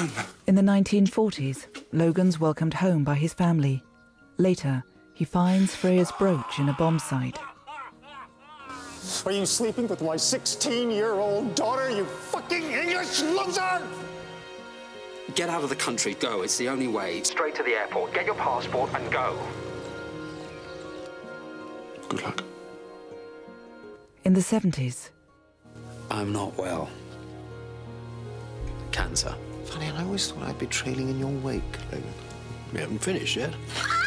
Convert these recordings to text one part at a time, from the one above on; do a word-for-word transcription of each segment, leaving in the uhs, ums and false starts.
In the nineteen forties, Logan's welcomed home by his family. Later, he finds Freya's brooch in a bomb site. Are you sleeping with my sixteen-year-old daughter, you fucking English loser? Get out of the country, go. It's the only way. Straight to the airport, get your passport and go. Good luck. In the seventies. I'm not well. Cancer. Funny, I always thought I'd be trailing in your wake, Logan. We haven't finished yet.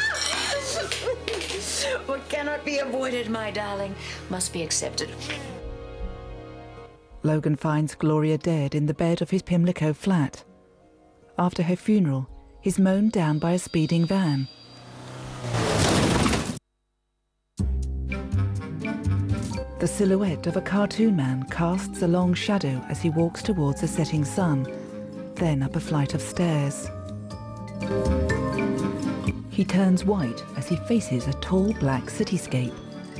What cannot be avoided, my darling, must be accepted. Logan finds Gloria dead in the bed of his Pimlico flat. After her funeral, he's mown down by a speeding van. The silhouette of a cartoon man casts a long shadow as he walks towards the setting sun, then up a flight of stairs. He turns white as he faces a tall black cityscape.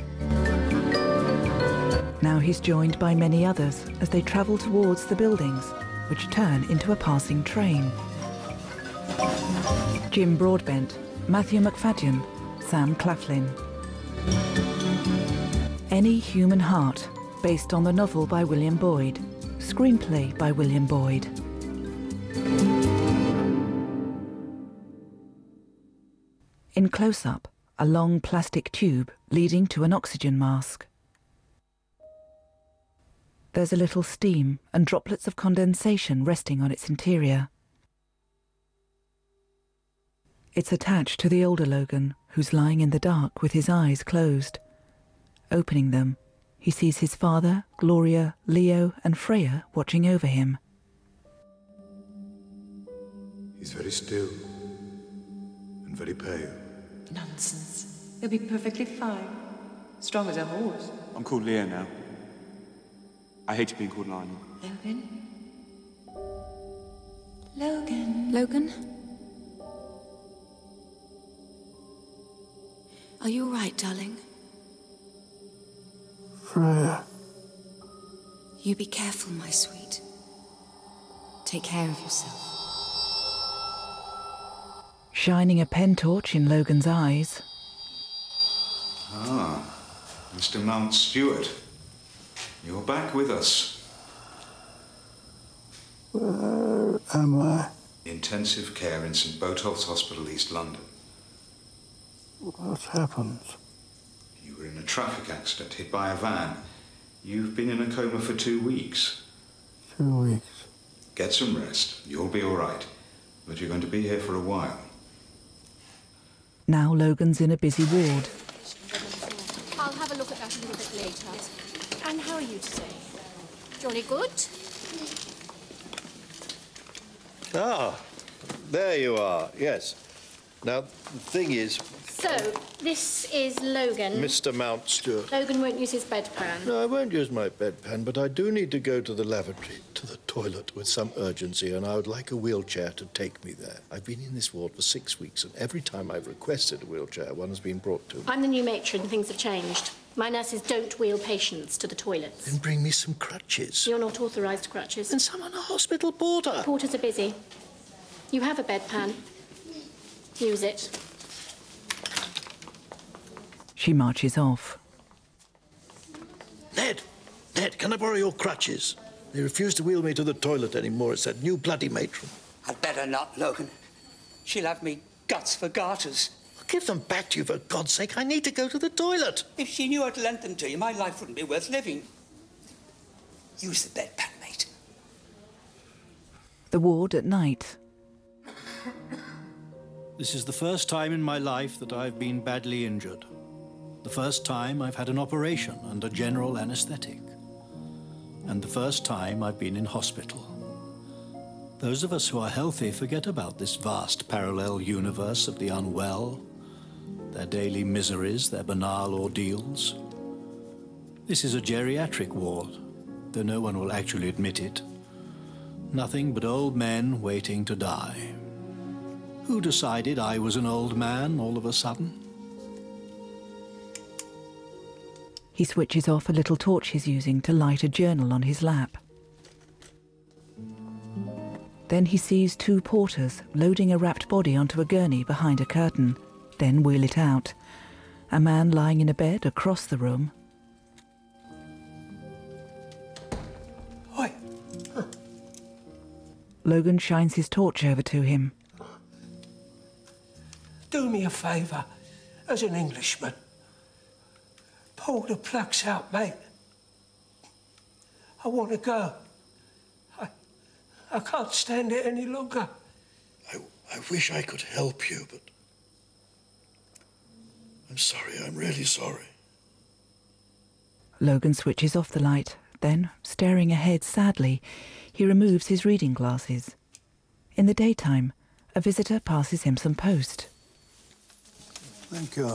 Now he's joined by many others as they travel towards the buildings, which turn into a passing train. Jim Broadbent, Matthew McFadden, Sam Claflin. Any Human Heart, based on the novel by William Boyd. Screenplay by William Boyd. In close-up, a long plastic tube leading to an oxygen mask. There's a little steam and droplets of condensation resting on its interior. It's attached to the older Logan, who's lying in the dark with his eyes closed. Opening them, he sees his father, Gloria, Leo, and Freya watching over him. He's very still and very pale. Nonsense. He'll be perfectly fine. Strong as a horse. I'm called Leo now. I hate being called Lionel. Logan? Logan? Logan? Are you all right, darling? Freya. You be careful, my sweet. Take care of yourself. Shining a pen torch in Logan's eyes. Ah, Mister Mount Stewart. You're back with us. Where am I? Intensive care in St Botolph's Hospital, East London. What happened? You were in a traffic accident, hit by a van. You've been in a coma for two weeks. Two weeks. Get some rest. You'll be all right. But you're going to be here for a while. Now Logan's in a busy ward. I'll have a look at that a little bit later. And how are you today? Jolly good? Ah, there you are, yes. Now, the thing is... So, this is Logan. Mister Mount Stewart. Logan won't use his bedpan. No, I won't use my bedpan, but I do need to go to the lavatory, to the toilet with some urgency, and I would like a wheelchair to take me there. I've been in this ward for six weeks, and every time I've requested a wheelchair, one has been brought to me. I'm the new matron. Things have changed. My nurses don't wheel patients to the toilets. Then bring me some crutches. You're not authorised crutches. And summon a hospital porter. Porters are busy. You have a bedpan. Use it. She marches off. Ned! Ned, can I borrow your crutches? They refuse to wheel me to the toilet anymore. It's that new bloody matron. I'd better not, Logan. She'll have me guts for garters. I'll give them back to you, for God's sake. I need to go to the toilet. If she knew I'd lent them to you, my life wouldn't be worth living. Use the bedpan, mate. The ward at night. This is the first time in my life that I've been badly injured. The first time I've had an operation under general anesthetic. And the first time I've been in hospital. Those of us who are healthy forget about this vast parallel universe of the unwell, their daily miseries, their banal ordeals. This is a geriatric ward, though no one will actually admit it. Nothing but old men waiting to die. Who decided I was an old man all of a sudden? He switches off a little torch he's using to light a journal on his lap. Then he sees two porters loading a wrapped body onto a gurney behind a curtain, then wheel it out. A man lying in a bed across the room. Oi. Logan shines his torch over to him. Do me a favour, as an Englishman. Pull the plugs out, mate. I want to go. I, I can't stand it any longer. I, I wish I could help you, but... I'm sorry, I'm really sorry. Logan switches off the light. Then, staring ahead sadly, he removes his reading glasses. In the daytime, a visitor passes him some post. Thank you.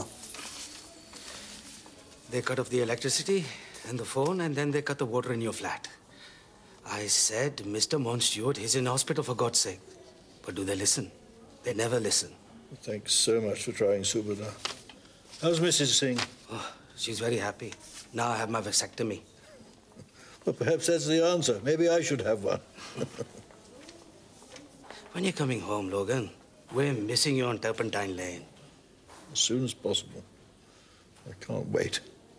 They cut off the electricity and the phone, and then they cut the water in your flat. I said, Mister Mountstuart, he's in hospital for God's sake. But do they listen? They never listen. Thanks so much for trying, Subhadar. How's Missus Singh? Oh, she's very happy. Now I have my vasectomy. Well, perhaps that's the answer. Maybe I should have one. When you're coming home, Logan, we're missing you on Turpentine Lane. As soon as possible. I can't wait.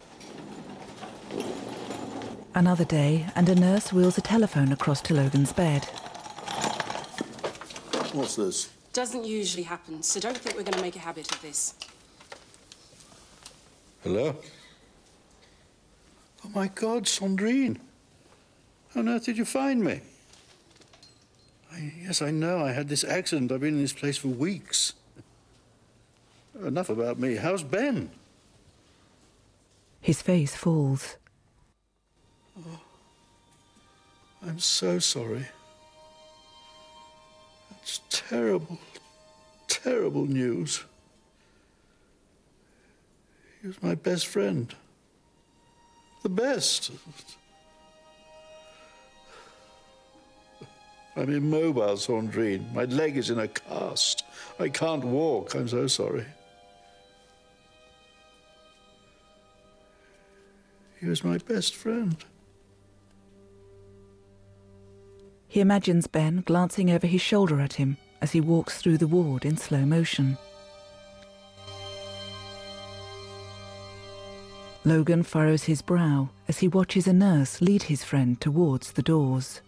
Another day, and a nurse wheels a telephone across to Logan's bed. What's this? Doesn't usually happen, so don't think we're going to make a habit of this. Hello? Oh, my God, Sandrine. How on earth did you find me? I, yes, I know. I had this accident. I've been in this place for weeks. Enough about me. How's Ben? His face falls. Oh, I'm so sorry. That's terrible, terrible news. He was my best friend. The best. I'm immobile, Sandrine. My leg is in a cast. I can't walk. I'm so sorry. He was my best friend. He imagines Ben glancing over his shoulder at him as he walks through the ward in slow motion. Logan furrows his brow as he watches a nurse lead his friend towards the doors.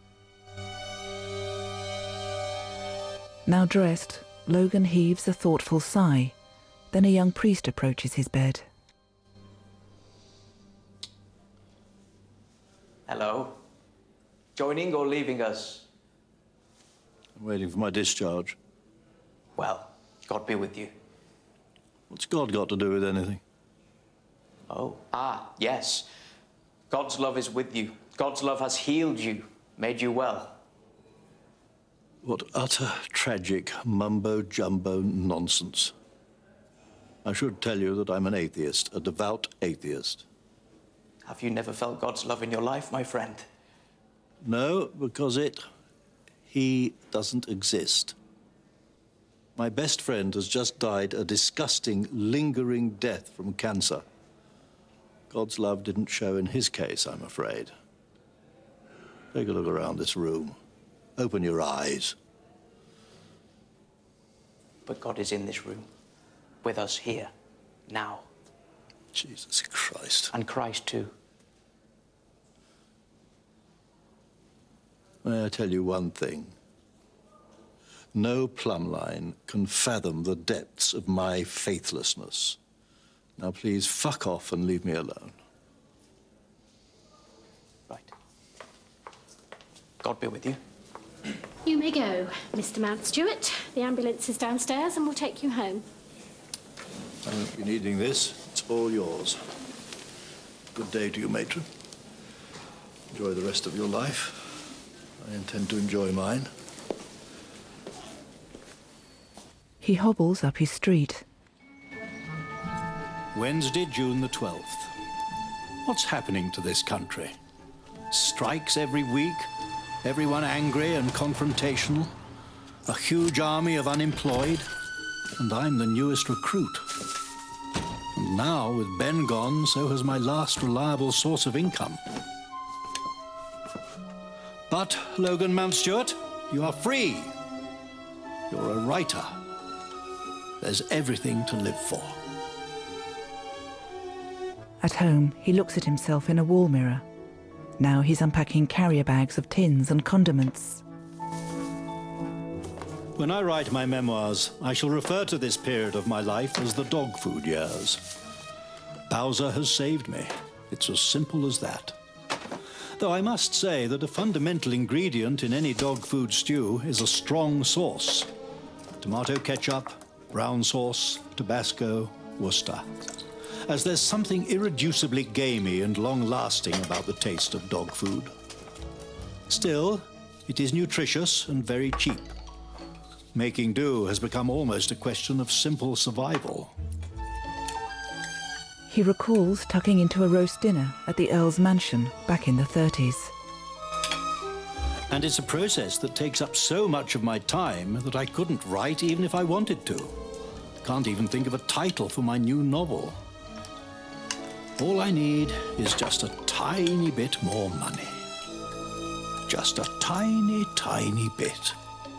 Now dressed, Logan heaves a thoughtful sigh. Then a young priest approaches his bed. Hello. Joining or leaving us? I'm waiting for my discharge. Well, God be with you. What's God got to do with anything? Oh, ah, yes. God's love is with you. God's love has healed you, made you well. What utter, tragic, mumbo-jumbo nonsense. I should tell you that I'm an atheist, a devout atheist. Have you never felt God's love in your life, my friend? No, because it, he doesn't exist. My best friend has just died a disgusting, lingering death from cancer. God's love didn't show in his case, I'm afraid. Take a look around this room. Open your eyes. But God is in this room, with us here, now. Jesus Christ. And Christ too. May I tell you one thing? No plumb line can fathom the depths of my faithlessness. Now please fuck off and leave me alone. Right. God be with you. You may go, Mister Mountstuart. The ambulance is downstairs and will take you home. I won't be needing this. It's all yours. Good day to you, matron. Enjoy the rest of your life. I intend to enjoy mine. He hobbles up his street. Wednesday, June the twelfth. What's happening to this country? Strikes every week, everyone angry and confrontational, a huge army of unemployed, and I'm the newest recruit. And now, with Ben gone, so has my last reliable source of income. But, Logan Mountstuart, You are free. You're a writer. There's everything to live for. At home, he looks at himself in a wall mirror. Now he's unpacking carrier bags of tins and condiments. When I write my memoirs, I shall refer to this period of my life as the dog food years. Bowser has saved me. It's as simple as that. Though I must say that a fundamental ingredient in any dog food stew is a strong sauce. Tomato ketchup, brown sauce, Tabasco, Worcester. As there's something irreducibly gamey and long-lasting about the taste of dog food. Still, it is nutritious and very cheap. Making do has become almost a question of simple survival. He recalls tucking into a roast dinner at the Earl's mansion back in the thirties. And it's a process that takes up so much of my time that I couldn't write even if I wanted to. Can't even think of a title for my new novel. All I need is just a tiny bit more money. Just a tiny, tiny bit.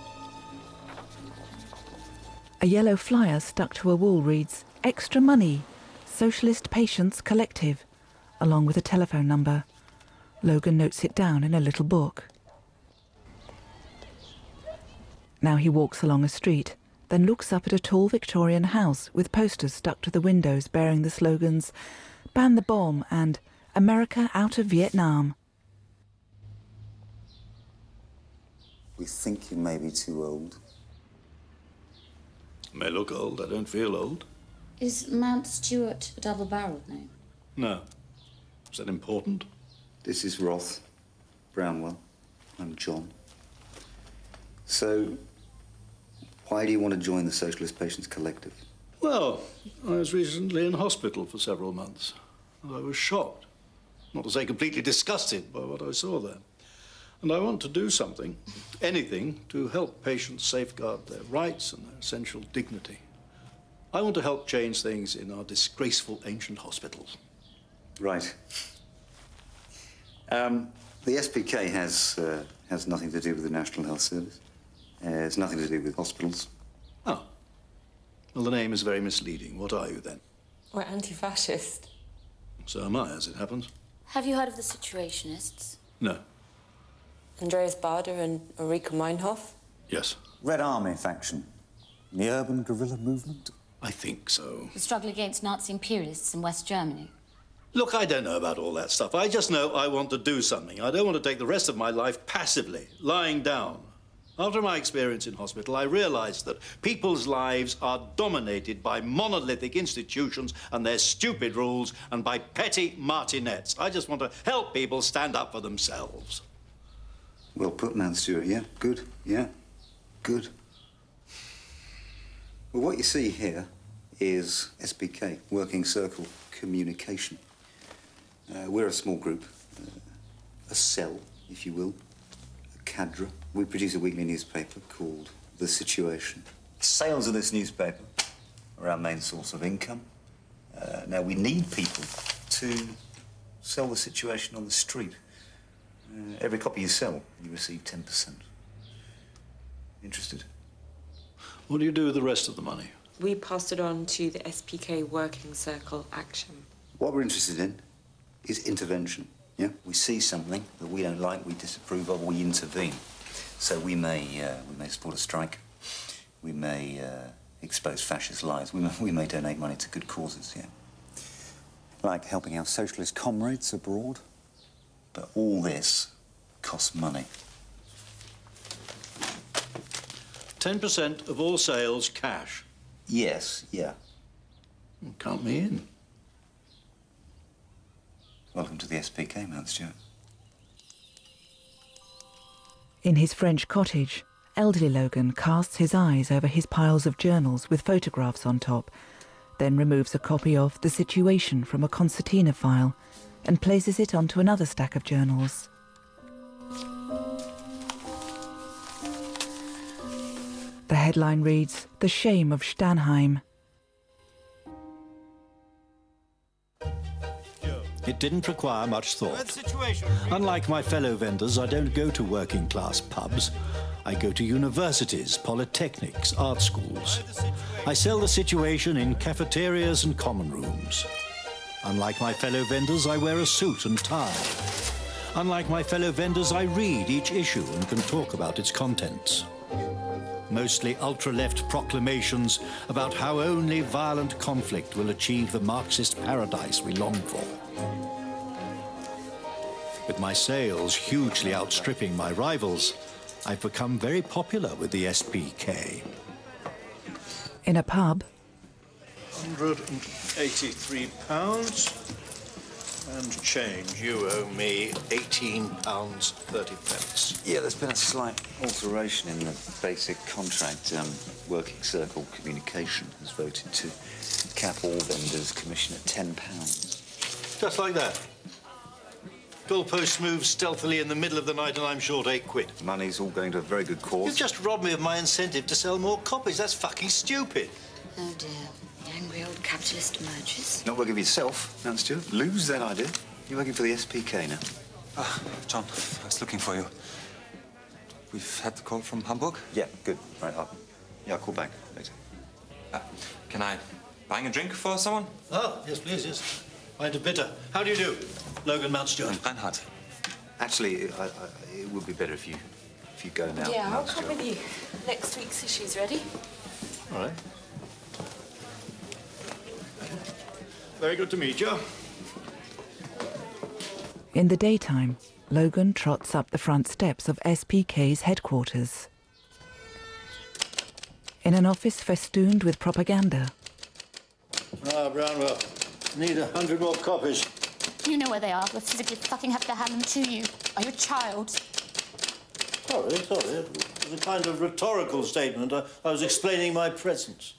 A yellow flyer stuck to a wall reads, "Extra money, Socialist Patients Collective," along with a telephone number. Logan notes it down in a little book. Now he walks along a street, then looks up at a tall Victorian house with posters stuck to the windows bearing the slogans, "Ban the Bomb" and "America Out of Vietnam." We think you may be too old. I may look old, I don't feel old. Is Mount Stuart a double-barreled name? No. Is that important? This is Roth, Brownwell. I'm John. So, why do you want to join the Socialist Patients Collective? Well, I was recently in hospital for several months, and I was shocked, not to say completely disgusted by what I saw there. And I want to do something, anything, to help patients safeguard their rights and their essential dignity. I want to help change things in our disgraceful ancient hospitals. Right. Um, the S P K has, uh, has nothing to do with the National Health Service. Uh, it's nothing to do with hospitals. Oh. Well, the name is very misleading. What are you, then? We're anti-fascist. So am I, as it happens. Have you heard of the Situationists? No. Andreas Bader and Ulrike Meinhof? Yes. Red Army faction. The urban guerrilla movement? I think so. The struggle against Nazi imperialists in West Germany? Look, I don't know about all that stuff. I just know I want to do something. I don't want to take the rest of my life passively, lying down. After my experience in hospital, I realized that people's lives are dominated by monolithic institutions and their stupid rules and by petty martinets. I just want to help people stand up for themselves. Well put, Mount Stuart. Yeah, good. Yeah, good. Well, what you see here is S P K, Working Circle Communication. Uh, we're a small group, uh, a cell, if you will, a cadre. We produce a weekly newspaper called The Situation. Sales of this newspaper are our main source of income. Uh, now, we need people to sell The Situation on the street. Uh, every copy you sell, you receive ten percent. Interested? What do you do with the rest of the money? We passed it on to the S P K Working Circle Action. What we're interested in is intervention, yeah? We see something that we don't like, we disapprove of, we intervene. So we may, uh, we may support a strike, we may uh, expose fascist lies, we may, we may donate money to good causes, yeah? Like helping our socialist comrades abroad. But all this costs money. ten percent of all sales cash. Yes, yeah. Well, count me in. Welcome to the S P K, Mount Stuart. In his French cottage, elderly Logan casts his eyes over his piles of journals with photographs on top, then removes a copy of The Situation from a concertina file and places it onto another stack of journals. The headline reads, "The Shame of Sternheim." It didn't require much thought. Unlike my fellow vendors, I don't go to working-class pubs. I go to universities, polytechnics, art schools. I sell the situation in cafeterias and common rooms. Unlike my fellow vendors, I wear a suit and tie. Unlike my fellow vendors, I read each issue and can talk about its contents. Mostly ultra-left proclamations about how only violent conflict will achieve the Marxist paradise we long for. With my sales hugely outstripping my rivals, I've become very popular with the S P K. In a pub, one hundred eighty-three pounds and change. You owe me eighteen pounds thirty pence. Yeah, there's been a slight alteration in the basic contract. Um, Working Circle Communication has voted to cap all vendors' commission at ten pounds. Just like that. Goalpost moves stealthily in the middle of the night and I'm short eight quid. Money's all going to a very good cause. You've just robbed me of my incentive to sell more copies. That's fucking stupid. Oh dear, the angry old capitalist emerges. Not working for yourself, Mount Stewart. Lose that idea. You're working for the S P K now. Ah, John, I was looking for you. We've had the call from Hamburg? Yeah, good. Right, I'll, yeah, I'll call back later. Uh, can I buy a drink for someone? Oh, yes, please, yes. Pint of bitter. How do you do? Logan Mount Stewart. And Reinhard. Actually, I, I, it would be better if you if you go now. Yeah, I'll Mount come Stewart. with you. Next week's issue's ready. All right. Very good to meet you. in the daytime, Logan trots up the front steps of S P K's headquarters. In an office festooned with propaganda. Ah, Brownwell. Need a hundred more copies. You know where they are. We'll physically fucking have to hand them to you. Are you a child? Sorry, sorry. It was a kind of rhetorical statement. I, I was explaining my presence.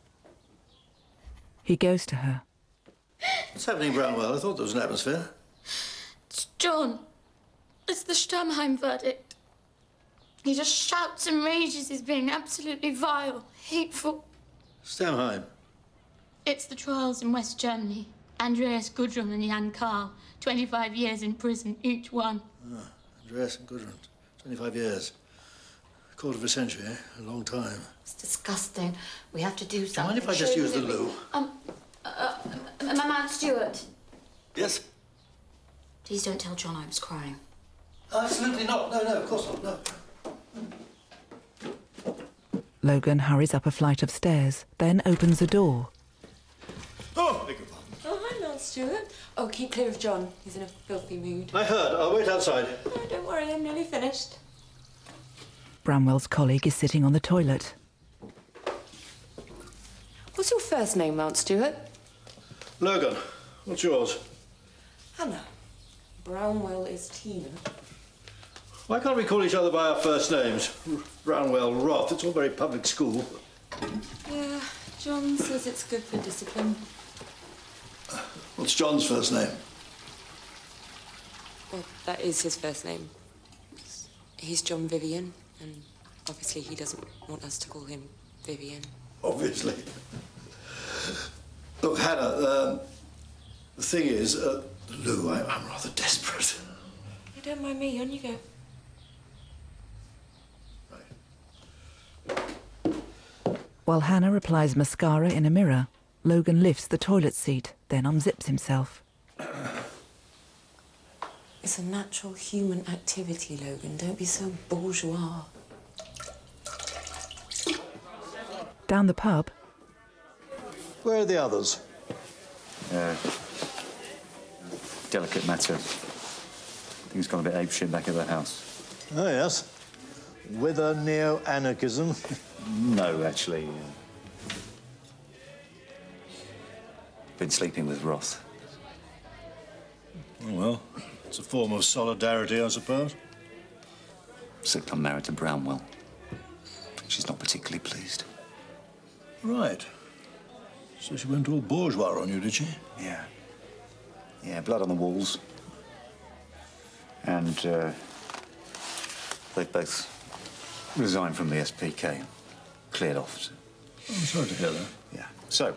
He goes to her. What's happening, Brownwell? I thought there was an atmosphere. It's John. It's the Sturmheim verdict. He just shouts and rages. He's being absolutely vile, hateful. Sturmheim. It's the trials in West Germany. Andreas Gudrun and Jan Karl, twenty-five years in prison, each one. Ah, Andreas and Gudrun, twenty-five years. A quarter of a century, eh? A long time. It's disgusting. We have to do something. Mind if I just use the loo? Um, uh, uh, Mount Stewart. Yes? Please don't tell John I was crying. Absolutely not. No, no, of course not, no. Logan hurries up a flight of stairs, then opens a door. Oh, beg your pardon. Oh, hi, Mount Stewart. Oh, keep clear of John. He's in a filthy mood. I heard. I'll wait outside. Oh, don't worry, I'm nearly finished. Bramwell's colleague is sitting on the toilet. What's your first name, Mount Stewart? Logan, what's yours? Hannah. Brownwell is Tina. Why can't we call each other by our first names? Brownwell, Roth. It's all very public school. Yeah, John says it's good for discipline. What's John's first name? Well, that is his first name. He's John Vivian, and obviously he doesn't want us to call him Vivian. Obviously. Look, Hannah, um, the thing is, uh, Lou, I, I'm rather desperate. You don't mind me, on you go. While Hannah applies mascara in a mirror, Logan lifts the toilet seat, then unzips himself. It's a natural human activity, Logan. Don't be so bourgeois. Down the pub. Where are the others? Uh, delicate matter. Things gone a bit apeshit back at the house. Oh, yes. With a neo-anarchism. No, actually. Uh, been sleeping with Roth. Oh, well, it's a form of solidarity, I suppose. Except I'm married to Brownwell. She's not particularly pleased. Right. So she went all bourgeois on you, did she? Yeah. Yeah, blood on the walls. And, uh, they both resigned from the S P K. Cleared off. So. I'm sorry to hear that. Yeah. So.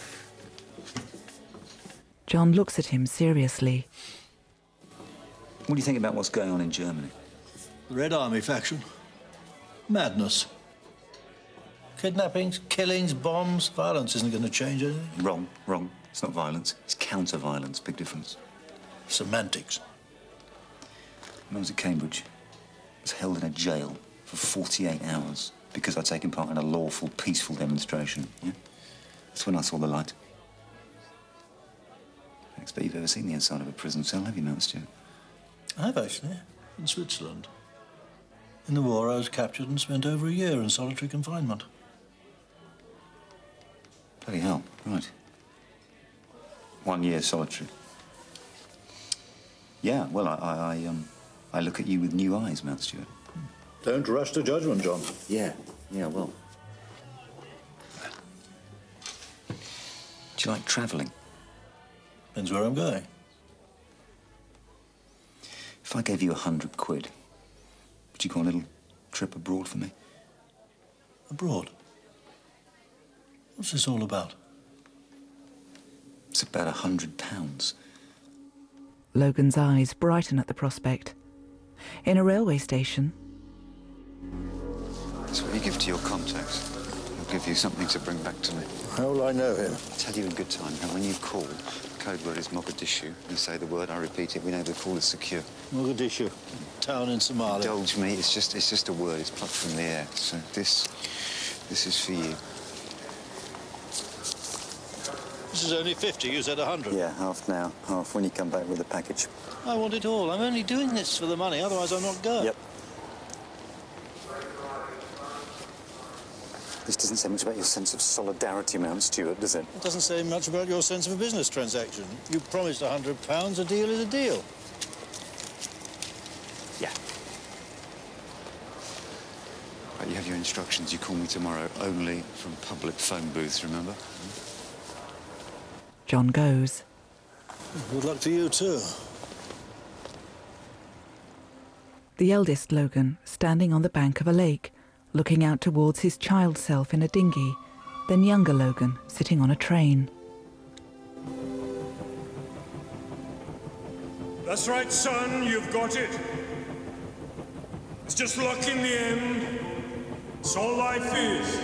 John looks at him seriously. What do you think about what's going on in Germany? The Red Army faction. Madness. Kidnappings, killings, bombs. Violence isn't going to change anything. Wrong, wrong. It's not violence. It's counter-violence. Big difference. Semantics. When I was at Cambridge, I was held in a jail for forty-eight hours because I'd taken part in a lawful, peaceful demonstration. Yeah? That's when I saw the light. I expect you've ever seen the inside of a prison cell, have you, Mount Stewart? I have, actually, in Switzerland. In the war, I was captured and spent over a year in solitary confinement. Bloody hell, right. One year solitary. Yeah, well, I, I, I, um, I look at you with new eyes, Mount Stewart. Don't rush to judgment, John. Yeah, yeah, well. Do you like travelling? Depends where I'm going. If I gave you a hundred quid, would you go on a little trip abroad for me? Abroad? What's this all about? It's about a hundred pounds. Logan's eyes brighten at the prospect. In a railway station... That's what you give to your contacts. I'll give you something to bring back to me. How will I know him? I'll tell you in good time. And when you call, the code word is Mogadishu. You say the word, I repeat it, we know the call is secure. Mogadishu, town in Somalia. Indulge me, it's just, it's just a word. It's plucked from the air. So this, this is for you. This is only fifty, you said a hundred. Yeah, half now, half when you come back with the package. I want it all. I'm only doing this for the money, otherwise I'm not going. Yep. This doesn't say much about your sense of solidarity, Mount Stewart, does it? It doesn't say much about your sense of a business transaction. You promised a hundred pounds, a deal is a deal. Yeah. Right, you have your instructions. You call me tomorrow only from public phone booths, remember? John goes. Good luck to you, too. The eldest Logan, standing on the bank of a lake, looking out towards his child self in a dinghy, then younger Logan, sitting on a train. That's right, son, you've got it. It's just luck in the end. It's all life is.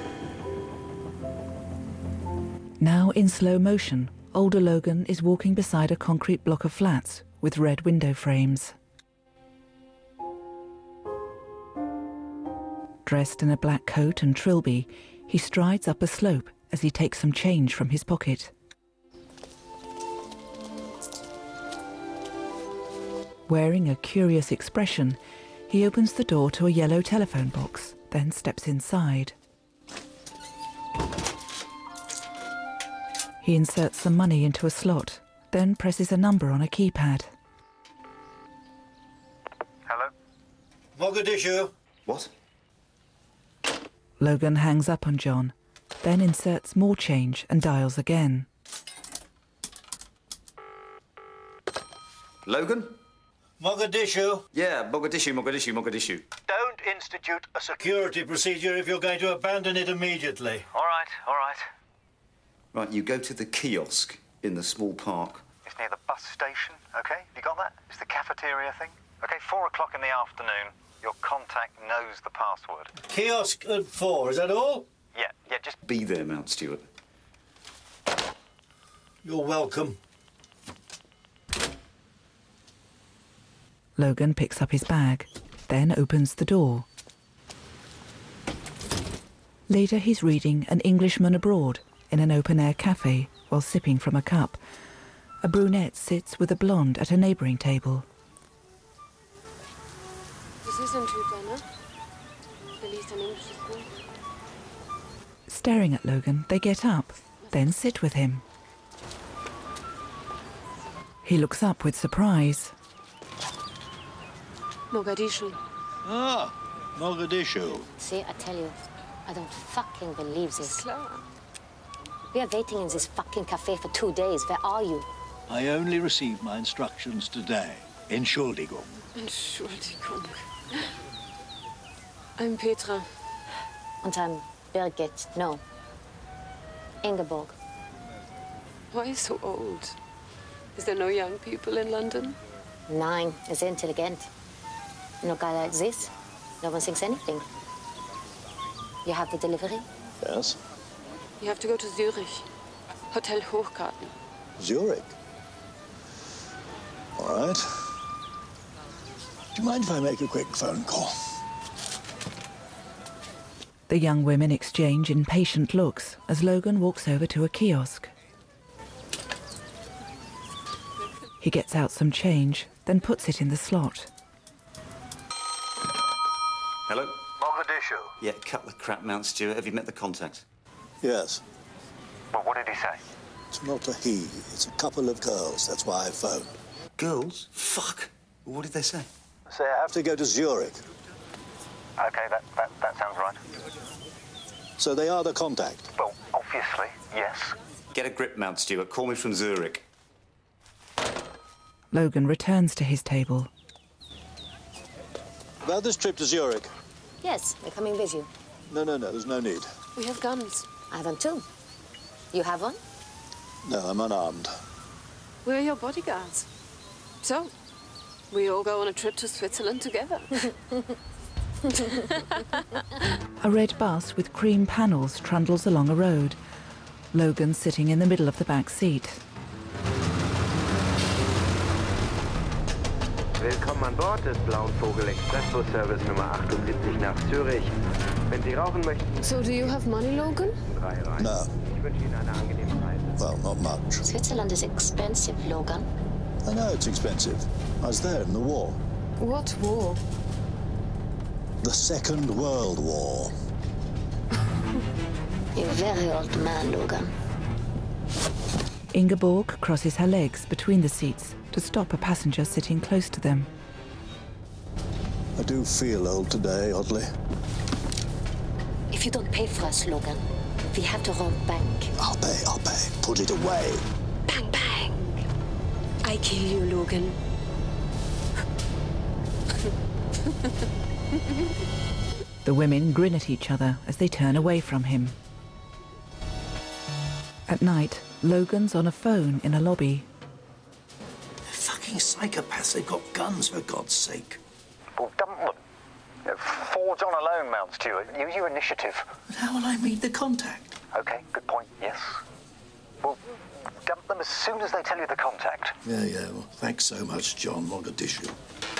Now in slow motion, older Logan is walking beside a concrete block of flats with red window frames. Dressed in a black coat and trilby, he strides up a slope as he takes some change from his pocket. Wearing a curious expression, he opens the door to a yellow telephone box, then steps inside. He inserts some money into a slot, then presses a number on a keypad. Hello? Mogadishu. What? Logan hangs up on John, then inserts more change and dials again. Logan? Mogadishu. Yeah, Mogadishu, Mogadishu, Mogadishu. Don't institute a security procedure if you're going to abandon it immediately. All right, all right. Right, you go to the kiosk in the small park. It's near the bus station, OK? You got that? It's the cafeteria thing. OK, four o'clock in the afternoon. Your contact knows the password. Kiosk at four, is that all? Yeah, yeah, just... Be there, Mount Stewart. You're welcome. Logan picks up his bag, then opens the door. Later he's reading An Englishman Abroad in an open-air cafe while sipping from a cup. A brunette sits with a blonde at a neighbouring table. Das ist ein Typ, ne? Der liest ein englisches Buch. Staring at Logan, they get up, then sit with him. He looks up with surprise. Mogadishu. Ah, Mogadishu. See, I tell you, I don't fucking believe this. We are waiting in this fucking cafe for two days. Where are you? I only received my instructions today. Entschuldigung. Entschuldigung. I'm Petra. And I'm Birgit. No. Ingeborg. Why so old? Is there no young people in London? Nine is intelligent. No guy like this. No one thinks anything. You have the delivery? Yes. You have to go to Zurich. Hotel Hochgarten. Zurich? All right. Do you mind if I make a quick phone call? The young women exchange impatient looks as Logan walks over to a kiosk. He gets out some change, then puts it in the slot. Hello? Mogadishu. Yeah, cut the crap, Mount Stewart. Have you met the contact? Yes. Well, what did he say? It's not a he. It's a couple of girls. That's why I phoned. Girls? Fuck. What did they say? Say I have to go to Zurich. Okay, that, that, that sounds right. So they are the contact? Well, obviously, yes. Get a grip, Mount Stewart. Call me from Zurich. Logan returns to his table. About this trip to Zurich? Yes, we're coming with you. No, no, no, there's no need. We have guns. I have one too. You have one? No, I'm unarmed. We're your bodyguards. So, we all go on a trip to Switzerland together. A red bus with cream panels trundles along a road. Logan sitting in the middle of the back seat. Willkommen an Bord des Blauen Vogel Expressbus-Service Nummer achtundsiebzig nach Zürich. Wenn Sie rauchen möchten... So do you have money, Logan? Drei Reihen. No. Ich wünsche Ihnen eine angenehme Reise. Well, not much. Switzerland is expensive, Logan. I know it's expensive. I was there in the war. What war? The Second World War. You're a very old man, Logan. Ingeborg crosses her legs between the seats to stop a passenger sitting close to them. I do feel old today, oddly. If you don't pay for us, Logan, we have to rob bank. I'll pay, I'll pay. Put it away. Bang, bang. I kill you, Logan. The women grin at each other as they turn away from him. At night, Logan's on a phone in a lobby. They're fucking psychopaths. They've got guns, for God's sake. Well, dump them. You know, forge on alone, Mount Stewart. Use your initiative. But how will I meet the contact? Okay, good point, yes. Well, dump them as soon as they tell you the contact. Yeah, yeah. Well, thanks so much, John Mogadishu.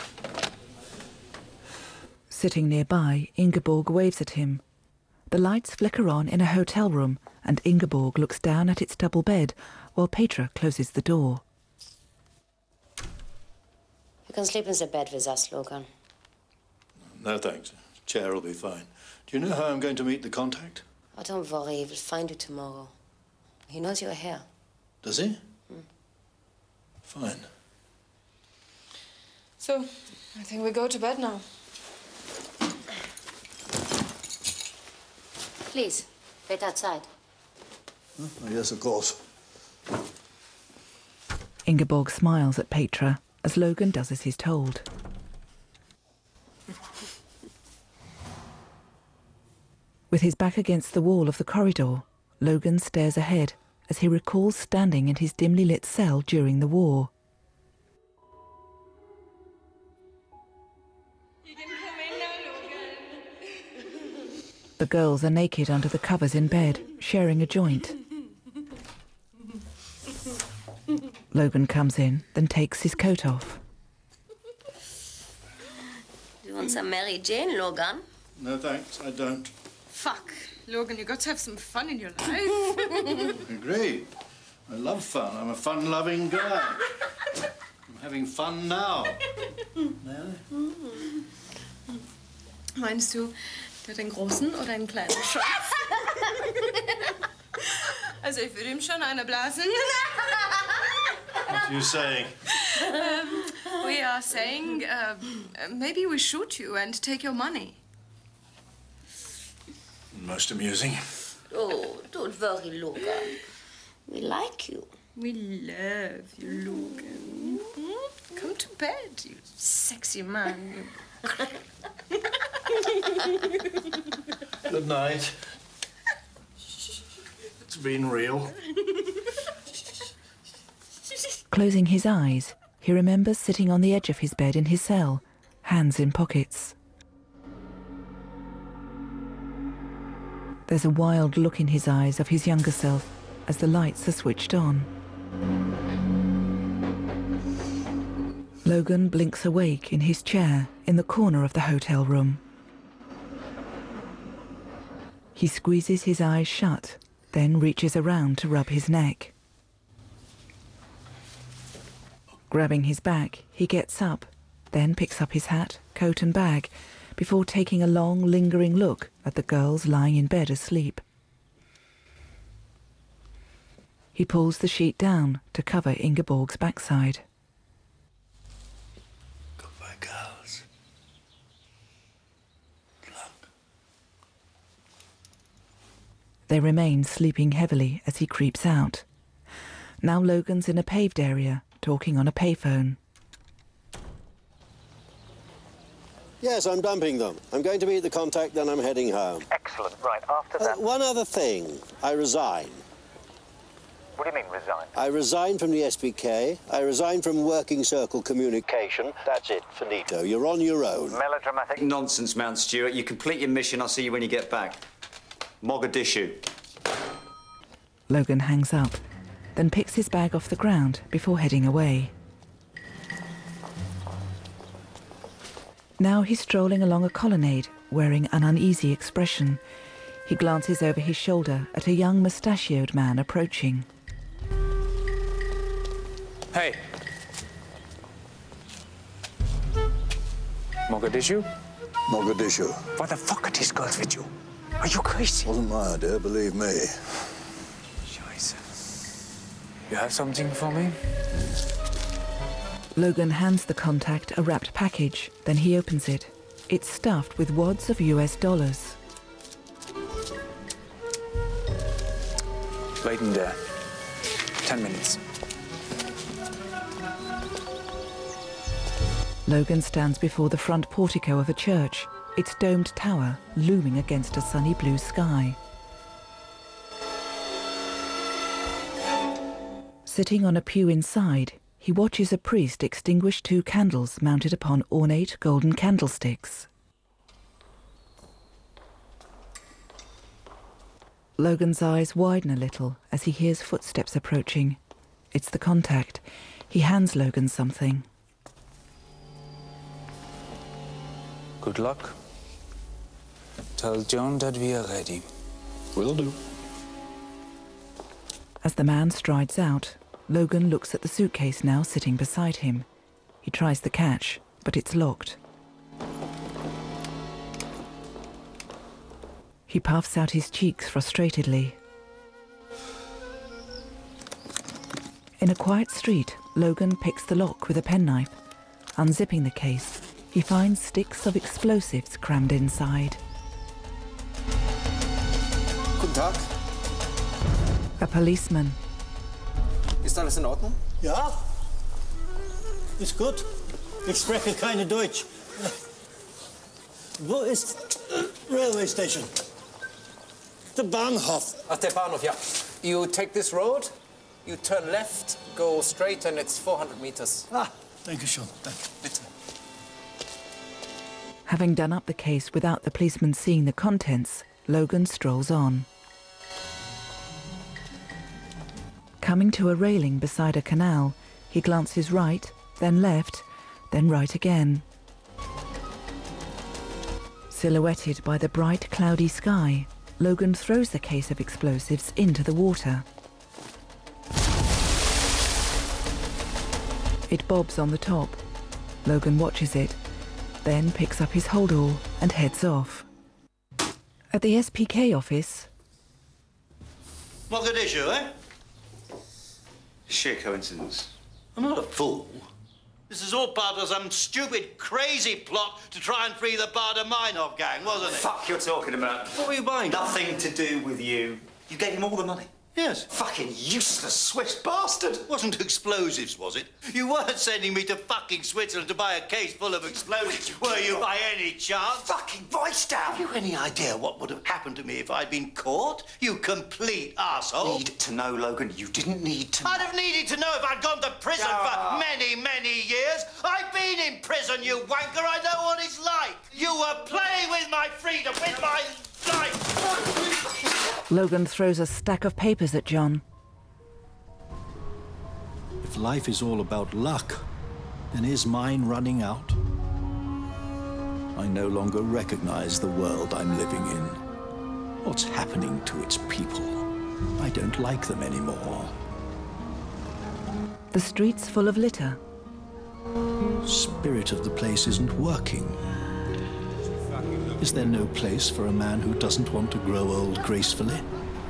Sitting nearby, Ingeborg waves at him. The lights flicker on in a hotel room, and Ingeborg looks down at its double bed while Petra closes the door. You can sleep in the bed with us, Logan. No, thanks. Chair will be fine. Do you know how I'm going to meet the contact? Oh, don't worry. We'll find you tomorrow. He knows you're here. Does he? Hmm. Fine. So, I think we go to bed now. Please, wait outside. Oh, yes, of course. Ingeborg smiles at Petra as Logan does as he's told. With his back against the wall of the corridor, Logan stares ahead as he recalls standing in his dimly lit cell during the war. The girls are naked under the covers in bed, sharing a joint. Logan comes in, then takes his coat off. Do you want some Mary Jane, Logan? No, thanks, I don't. Fuck. Logan, you got to have some fun in your life. I agree. I love fun. I'm a fun-loving guy. I'm having fun now. Nelly? Meinst du, der hat einen großen oder einen kleinen Schwanz? Also ich würde ihm schon eine blasen. What are you saying? Um, we are saying uh, maybe we shoot you and take your money. Most amusing. Oh, don't worry, Logan. We like you. We love you, Logan. Mm-hmm. Come to bed, you sexy man. Good night. It's been real. Closing his eyes, he remembers sitting on the edge of his bed in his cell, hands in pockets. There's a wild look in his eyes of his younger self as the lights are switched on. Logan blinks awake in his chair in the corner of the hotel room. He squeezes his eyes shut, then reaches around to rub his neck. Grabbing his bag, he gets up, then picks up his hat, coat and bag, before taking a long, lingering look at the girls lying in bed asleep. He pulls the sheet down to cover Ingeborg's backside. Goodbye, girls. They remain sleeping heavily as he creeps out. Now Logan's in a paved area, talking on a payphone. Yes, I'm dumping them. I'm going to meet the contact, then I'm heading home. Excellent. Right, after that... Uh, one other thing. I resign. What do you mean, resign? I resign from the S P K. I resign from Working Circle Communication. That's it, finito. You're on your own. Melodramatic? Nonsense, Mount Stewart. You complete your mission. I'll see you when you get back. Mogadishu. Logan hangs up, then picks his bag off the ground before heading away. Now he's strolling along a colonnade, wearing an uneasy expression. He glances over his shoulder at a young mustachioed man approaching. Hey. Mogadishu? Mogadishu. What the fuck are these girls with you? Are you crazy? Wasn't my idea, believe me. Scheiße. You have something for me? Logan hands the contact a wrapped package, then he opens it. It's stuffed with wads of U S dollars. Wait in there. Ten minutes. Logan stands before the front portico of a church, its domed tower looming against a sunny blue sky. Sitting on a pew inside, he watches a priest extinguish two candles mounted upon ornate golden candlesticks. Logan's eyes widen a little as he hears footsteps approaching. It's the contact. He hands Logan something. Good luck. Tell John that we are ready. Will do. As the man strides out, Logan looks at the suitcase now sitting beside him. He tries the catch, but it's locked. He puffs out his cheeks frustratedly. In a quiet street, Logan picks the lock with a penknife. Unzipping the case, he finds sticks of explosives crammed inside. Guten Tag. A policeman. Ist alles in Ordnung? Ja, ist gut. Ich spreche keine Deutsch. Wo ist Railway Station? Der Bahnhof. Ach, der Bahnhof, ja. You take this road, you turn left, go straight, and it's four hundred meters. Ah, danke schön. Danke. Bitte. Having done up the case without the policeman seeing the contents, Logan strolls on. Coming to a railing beside a canal, he glances right, then left, then right again. Silhouetted by the bright, cloudy sky, Logan throws the case of explosives into the water. It bobs on the top. Logan watches it, then picks up his holdall and heads off. At the S P K office... Mogadishu, eh? Sheer coincidence. I'm not a fool. This is all part of some stupid, crazy plot to try and free the Baader-Meinhof gang, wasn't it? Fuck you're talking about. What were you buying? Nothing to do with you. You gave him all the money. Yes. Fucking useless Swiss bastard. Wasn't explosives, was it? You weren't sending me to fucking Switzerland to buy a case full of explosives, were you, by any chance? Fucking voice down. Have you any idea what would have happened to me if I'd been caught? You complete arsehole. Need to know, Logan. You didn't need to. I'd have needed to know if I'd gone to prison Ah. for many, many years. I've been in prison, you wanker. I know what it's like. You were playing with my freedom, with my life. Logan throws a stack of papers at John. If life is all about luck, then is mine running out? I no longer recognize the world I'm living in. What's happening to its people? I don't like them anymore. The street's full of litter. Spirit of the place isn't working. Is there no place for a man who doesn't want to grow old gracefully?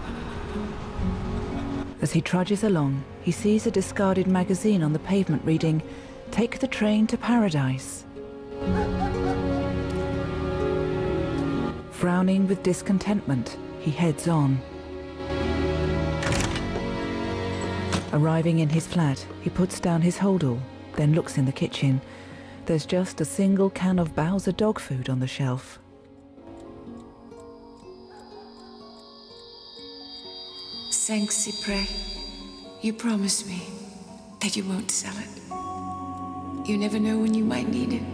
As he trudges along, he sees a discarded magazine on the pavement reading, "Take the train to paradise." Frowning with discontentment, he heads on. Arriving in his flat, he puts down his holdall, then looks in the kitchen. There's just a single can of Bowser dog food on the shelf. Saint-Cyprès, you promised me that you won't sell it. You never know when you might need it.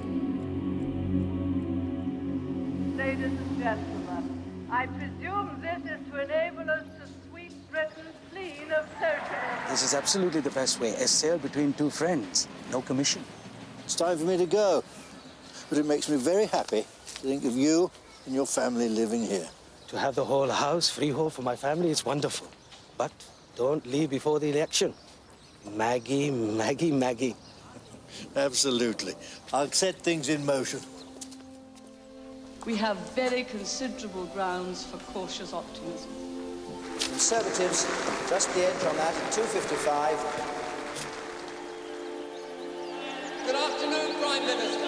Ladies and gentlemen, I presume this is to enable us to sweep Britain's spleen of socialism. This is absolutely the best way. A sale between two friends. No commission. It's time for me to go. But it makes me very happy to think of you and your family living here. To have the whole house freehold for my family is wonderful. But don't leave before the election. Maggie, Maggie, Maggie. Absolutely. I'll set things in motion. We have very considerable grounds for cautious optimism. Conservatives, just the edge on that at two fifty-five. Good afternoon, Prime Minister.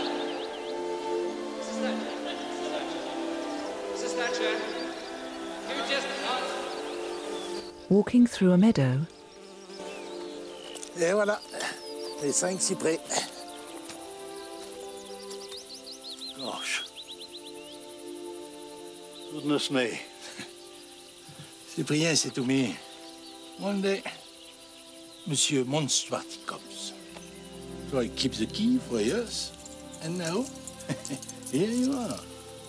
Missus Thatcher, you just asked. Walking through a meadow. Et voilà, les cinq cyprès. Gosh. Goodness me. Cyprien, c'est to me. One day, Monsieur Monstrat comes. So I keep the key for years, and now, here you are.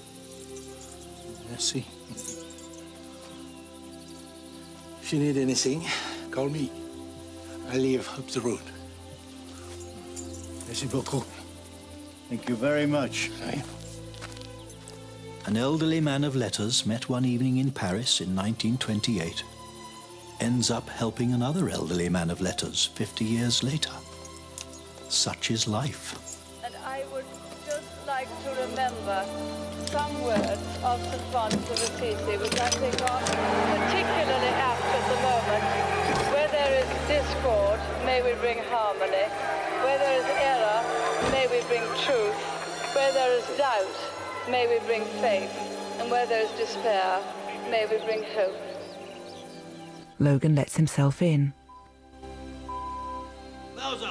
Merci. If you need anything, call me. I live up the road. Merci beaucoup. Thank you very much. Aye. An elderly man of letters met one evening in Paris in nineteen twenty-eight ends up helping another elderly man of letters fifty years later. Such is life. And I would just like to remember some words of Saint Francis of Assisi, which I think are particularly apt at the moment. Where there is discord, may we bring harmony. Where there is error, may we bring truth. Where there is doubt, may we bring faith. And where there is despair, may we bring hope. Logan lets himself in. Bowser!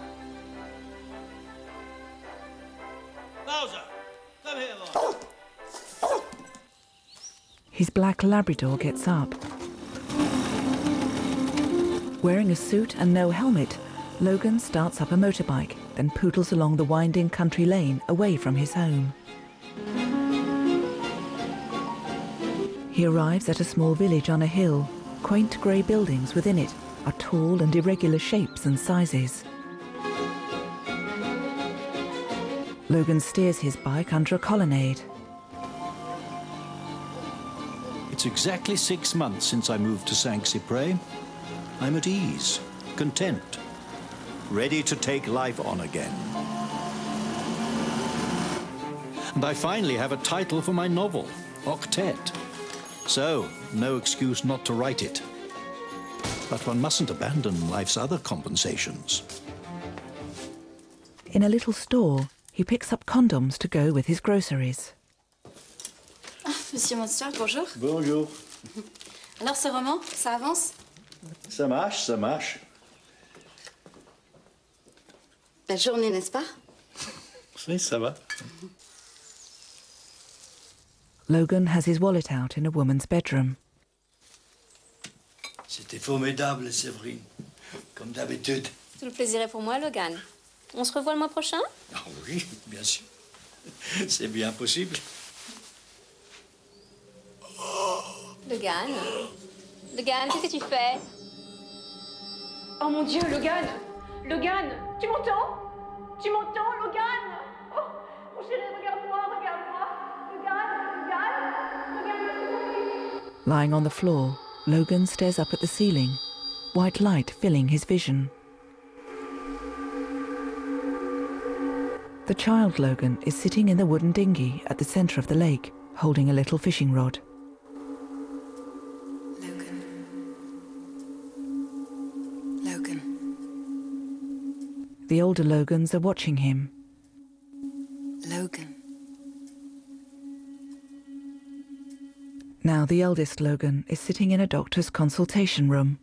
Bowser! Come here, boy. His black Labrador gets up. Wearing a suit and no helmet, Logan starts up a motorbike, then poodles along the winding country lane away from his home. He arrives at a small village on a hill. Quaint grey buildings within it are tall and irregular shapes and sizes. Logan steers his bike under a colonnade. It's exactly six months since I moved to Saint-Cyprès. I'm at ease, content, ready to take life on again. And I finally have a title for my novel, Octet. So, no excuse not to write it. But one mustn't abandon life's other compensations. In a little store, he picks up condoms to go with his groceries. Ah, Monsieur Monster, bonjour. Bonjour. Alors, ce roman, ça avance? Ça marche, ça marche. Belle journée, n'est-ce pas? Oui, ça va. Logan has his wallet out in a woman's bedroom. C'était formidable, Séverine. Comme d'habitude. Tout le plaisir est pour moi, Logan. On se revoit le mois prochain? Ah oui, bien sûr. C'est bien possible. Le Logan. Logan, qu'est-ce que tu fais? Oh mon Dieu, Logan! Logan! Tu m'entends? Tu m'entends, Logan? Oh, mon chéri, regarde-moi, regarde-moi! Logan! Logan! Logan! Lying on the floor, Logan stares up at the ceiling, white light filling his vision. The child Logan is sitting in the wooden dinghy at the centre of the lake, holding a little fishing rod. Logan. Logan. The older Logans are watching him. Logan. Now the eldest Logan is sitting in a doctor's consultation room.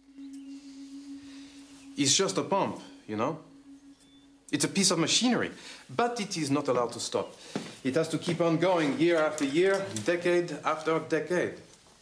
It's just a pump, you know? It's a piece of machinery, but it is not allowed to stop. It has to keep on going year after year, decade after decade.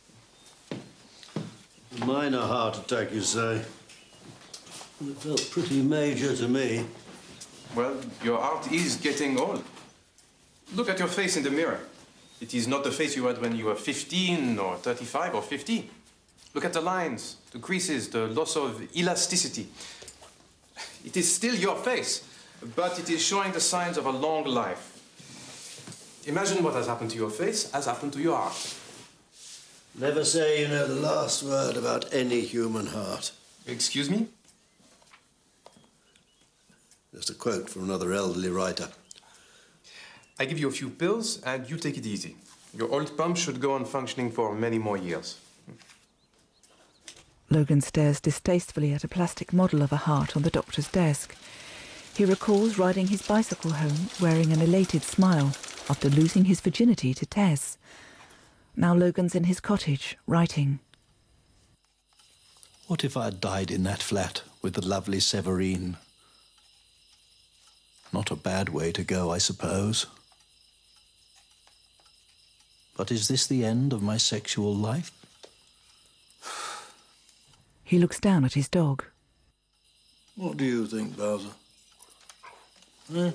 Minor heart attack, you say? It felt pretty major to me. Well, your heart is getting old. Look at your face in the mirror. It is not the face you had when you were fifteen or thirty-five or fifty. Look at the lines, the creases, the loss of elasticity. It is still your face, but it is showing the signs of a long life. Imagine what has happened to your face has happened to your heart. Never say you know the last word about any human heart. Excuse me? Just a quote from another elderly writer. I give you a few pills and you take it easy. Your old pump should go on functioning for many more years. Logan stares distastefully at a plastic model of a heart on the doctor's desk. He recalls riding his bicycle home wearing an elated smile after losing his virginity to Tess. Now Logan's in his cottage, writing. What if I had died in that flat with the lovely Severine? Not a bad way to go, I suppose. But is this the end of my sexual life? He looks down at his dog. What do you think, Bowser? Huh?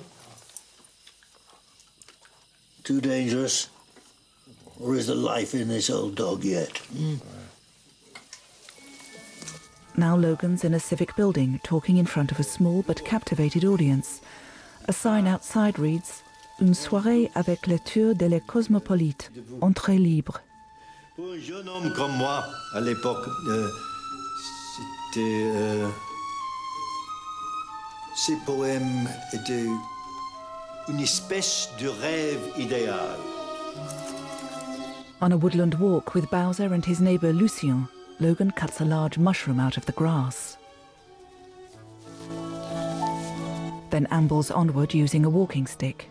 Too dangerous? Or is there life in this old dog yet? Hmm? Now Logan's in a civic building, talking in front of a small but captivated audience. A sign outside reads, Une soirée avec lecture de Les Cosmopolites, entrée libre. Pour un jeune homme comme moi, à l'époque, euh, c'était... Euh, ces poèmes étaient une espèce de rêve idéal. On a woodland walk with Bowser and his neighbour Lucien, Logan cuts a large mushroom out of the grass. Then ambles onward using a walking stick.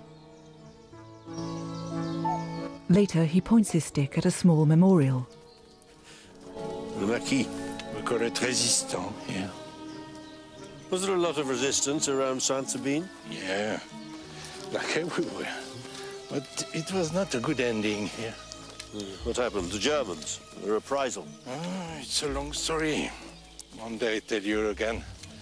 Later, he points his stick at a small memorial. Le maquis, encore très résistant, yeah. Was there a lot of resistance around Saint-Sabine? Yeah, like everywhere. But it was not a good ending here. Yeah. What happened? The Germans? A reprisal? Oh, it's a long story. One day I tell you again.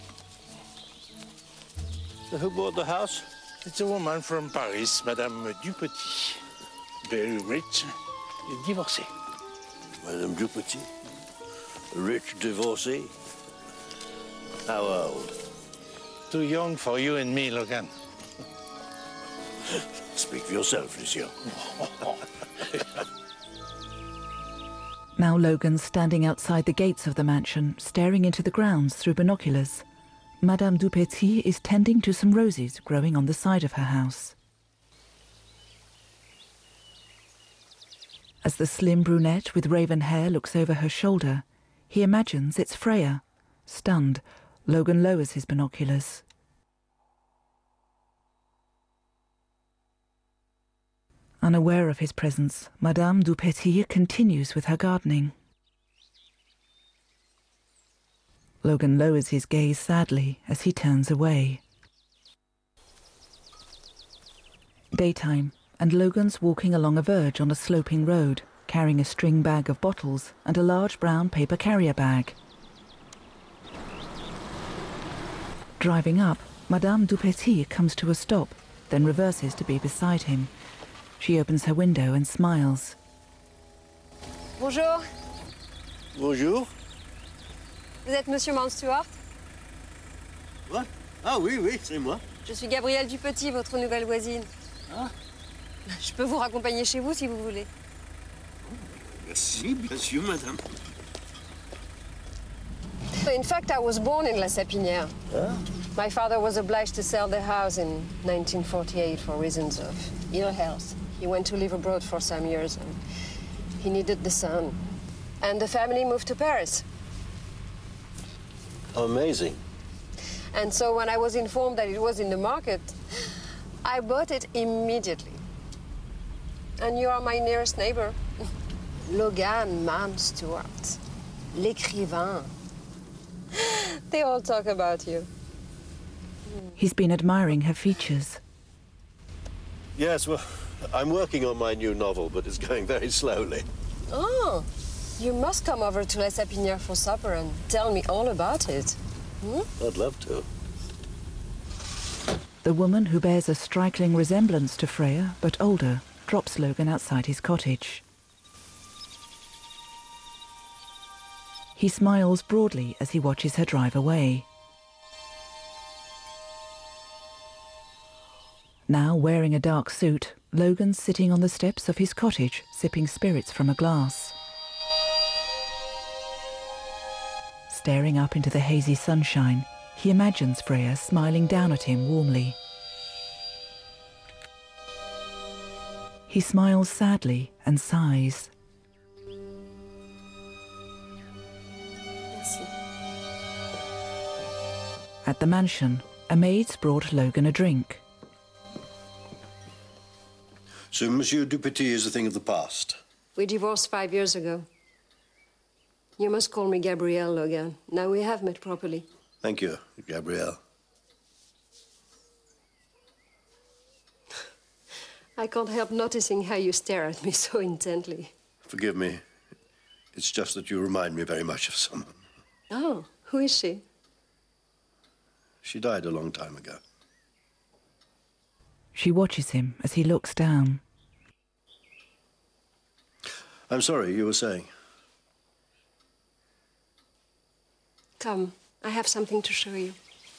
So who bought the house? It's a woman from Paris, Madame Dupetit. Very rich, divorcée. Madame Dupetit? A rich divorcee? How old? Too young for you and me, Logan. Speak for yourself, Lucien. Now Logan's standing outside the gates of the mansion, staring into the grounds through binoculars. Madame Dupetit is tending to some roses growing on the side of her house. As the slim brunette with raven hair looks over her shoulder, he imagines it's Freya. Stunned, Logan lowers his binoculars. Unaware of his presence, Madame Dupetit continues with her gardening. Logan lowers his gaze sadly as he turns away. Daytime, and Logan's walking along a verge on a sloping road, carrying a string bag of bottles and a large brown paper carrier bag. Driving up, Madame Dupetit comes to a stop, then reverses to be beside him. She opens her window and smiles. Bonjour. Bonjour. Vous êtes Monsieur Mount Stuart? What? Ah oui, oui, c'est moi. Je suis Gabrielle Dupetit, votre nouvelle voisine. Ah. Je peux vous raccompagner chez vous si vous voulez. Merci, bien sûr, madame. In fact, I was born in La Sapinière. Ah. My father was obliged to sell the house in nineteen forty-eight for reasons of ill health. He went to live abroad for some years and he needed the sun. And the family moved to Paris. Amazing. And so when I was informed that it was in the market, I bought it immediately. And you are my nearest neighbor. Logan Mount Stuart, l'écrivain. They all talk about you. He's been admiring her features. Yes, well, I'm working on my new novel, but it's going very slowly. Oh, you must come over to La Sapinière for supper and tell me all about it. Hmm? I'd love to. The woman who bears a striking resemblance to Freya, but older, drops Logan outside his cottage. He smiles broadly as he watches her drive away. Now wearing a dark suit, Logan's sitting on the steps of his cottage, sipping spirits from a glass. Staring up into the hazy sunshine, he imagines Freya smiling down at him warmly. He smiles sadly and sighs. At the mansion, a maid's brought Logan a drink. So Monsieur Dupetit is a thing of the past? We divorced five years ago. You must call me Gabrielle, Logan. Now we have met properly. Thank you, Gabrielle. I can't help noticing how you stare at me so intently. Forgive me. It's just that you remind me very much of someone. Oh, who is she? She died a long time ago. She watches him as he looks down. I'm sorry, you were saying? Come, I have something to show you.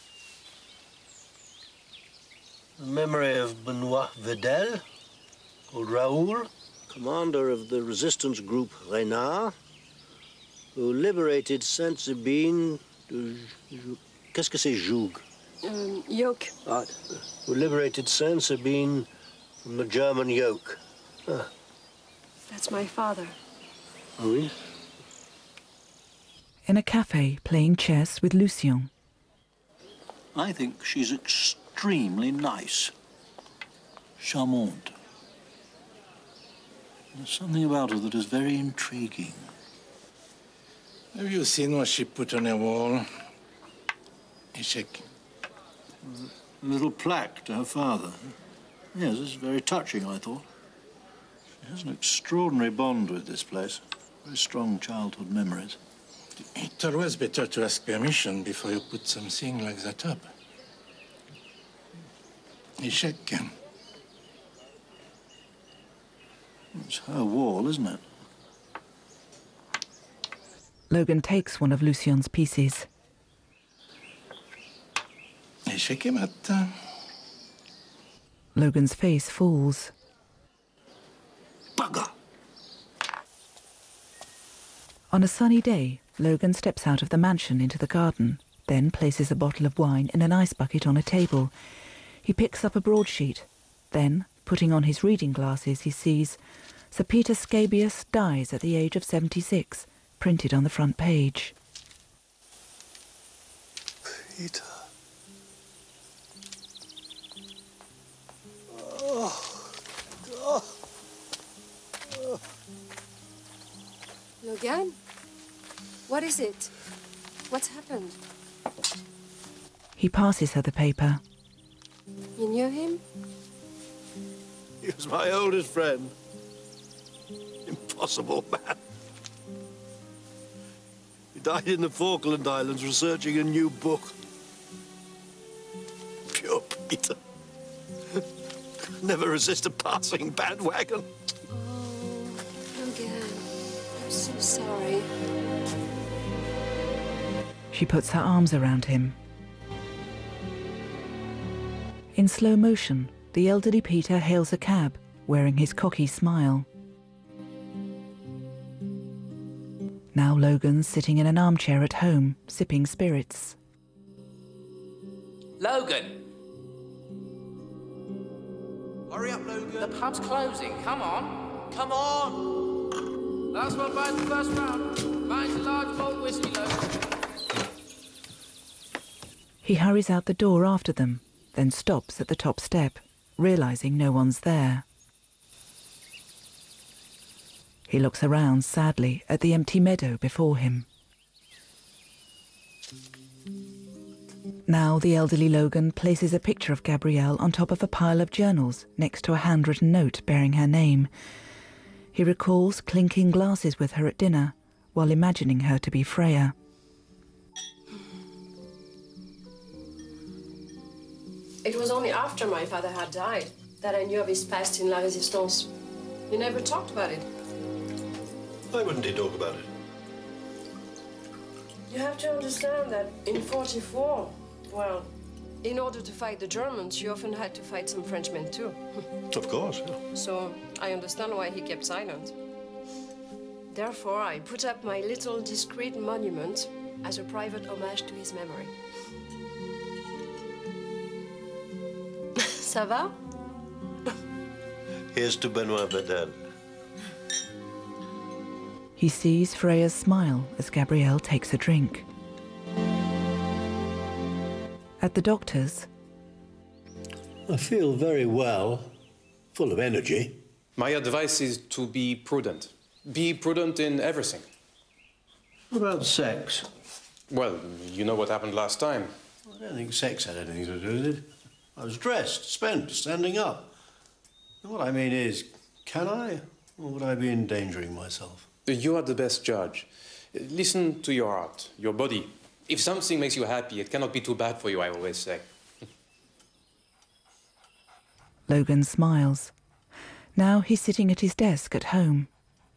The memory of Benoit Vedel, called Raoul, commander of the resistance group Renard, who liberated Sainte-Sabine de... Qu'est-ce que c'est Joug? Um, yoke. Ah, who liberated Sainte-Sabine from the German yoke. Ah. That's my father. Oh, oui? In a cafe, playing chess with Lucien. I think she's extremely nice. Charmante. There's something about her that is very intriguing. Have you seen what she put on her wall? Échec. A little plaque to her father. Yes, this is very touching, I thought. She has an extraordinary bond with this place. Very strong childhood memories. It's always better to ask permission before you put something like that up. Échec. It's her wall, isn't it? Logan takes one of Lucien's pieces. Échec et mat. Logan's face falls. Bugger! On a sunny day, Logan steps out of the mansion into the garden, then places a bottle of wine in an ice bucket on a table. He picks up a broadsheet. Then, putting on his reading glasses, he sees Sir Peter Scabious dies at the age of seventy-six, printed on the front page. Peter. Oh. Oh. Oh. Logan? What is it? What's happened? He passes her the paper. You knew him? He was my oldest friend. Impossible man. He died in the Falkland Islands researching a new book. Pure Peter. Never resist a passing bandwagon. Oh, Logan, I'm so sorry. She puts her arms around him. In slow motion, the elderly Peter hails a cab, wearing his cocky smile. Now Logan's sitting in an armchair at home, sipping spirits. Logan! Hurry up, Logan. The pub's closing. Come on. Come on. Last one by the first round. Mine's a large malt whiskey, Logan. He hurries out the door after them, then stops at the top step, realizing no one's there. He looks around sadly at the empty meadow before him. Now the elderly Logan places a picture of Gabrielle on top of a pile of journals next to a handwritten note bearing her name. He recalls clinking glasses with her at dinner while imagining her to be Freya. It was only after my father had died that I knew of his past in La Résistance. You never talked about it. Why wouldn't he talk about it? You have to understand that in forty-four, well, in order to fight the Germans, you often had to fight some Frenchmen too. Of course, yeah. So I understand why he kept silent. Therefore, I put up my little discreet monument as a private homage to his memory. Ça va? Here's to Benoit Vedel. He sees Freya's smile as Gabrielle takes a drink. At the doctor's, I feel very well, full of energy. My advice is to be prudent. Be prudent in everything. What about sex? Well, you know what happened last time. I don't think sex had anything to do with it. I was dressed, spent, standing up. And what I mean is, can I, or would I be endangering myself? You are the best judge. Listen to your heart, your body. If something makes you happy, it cannot be too bad for you, I always say. Logan smiles. Now he's sitting at his desk at home.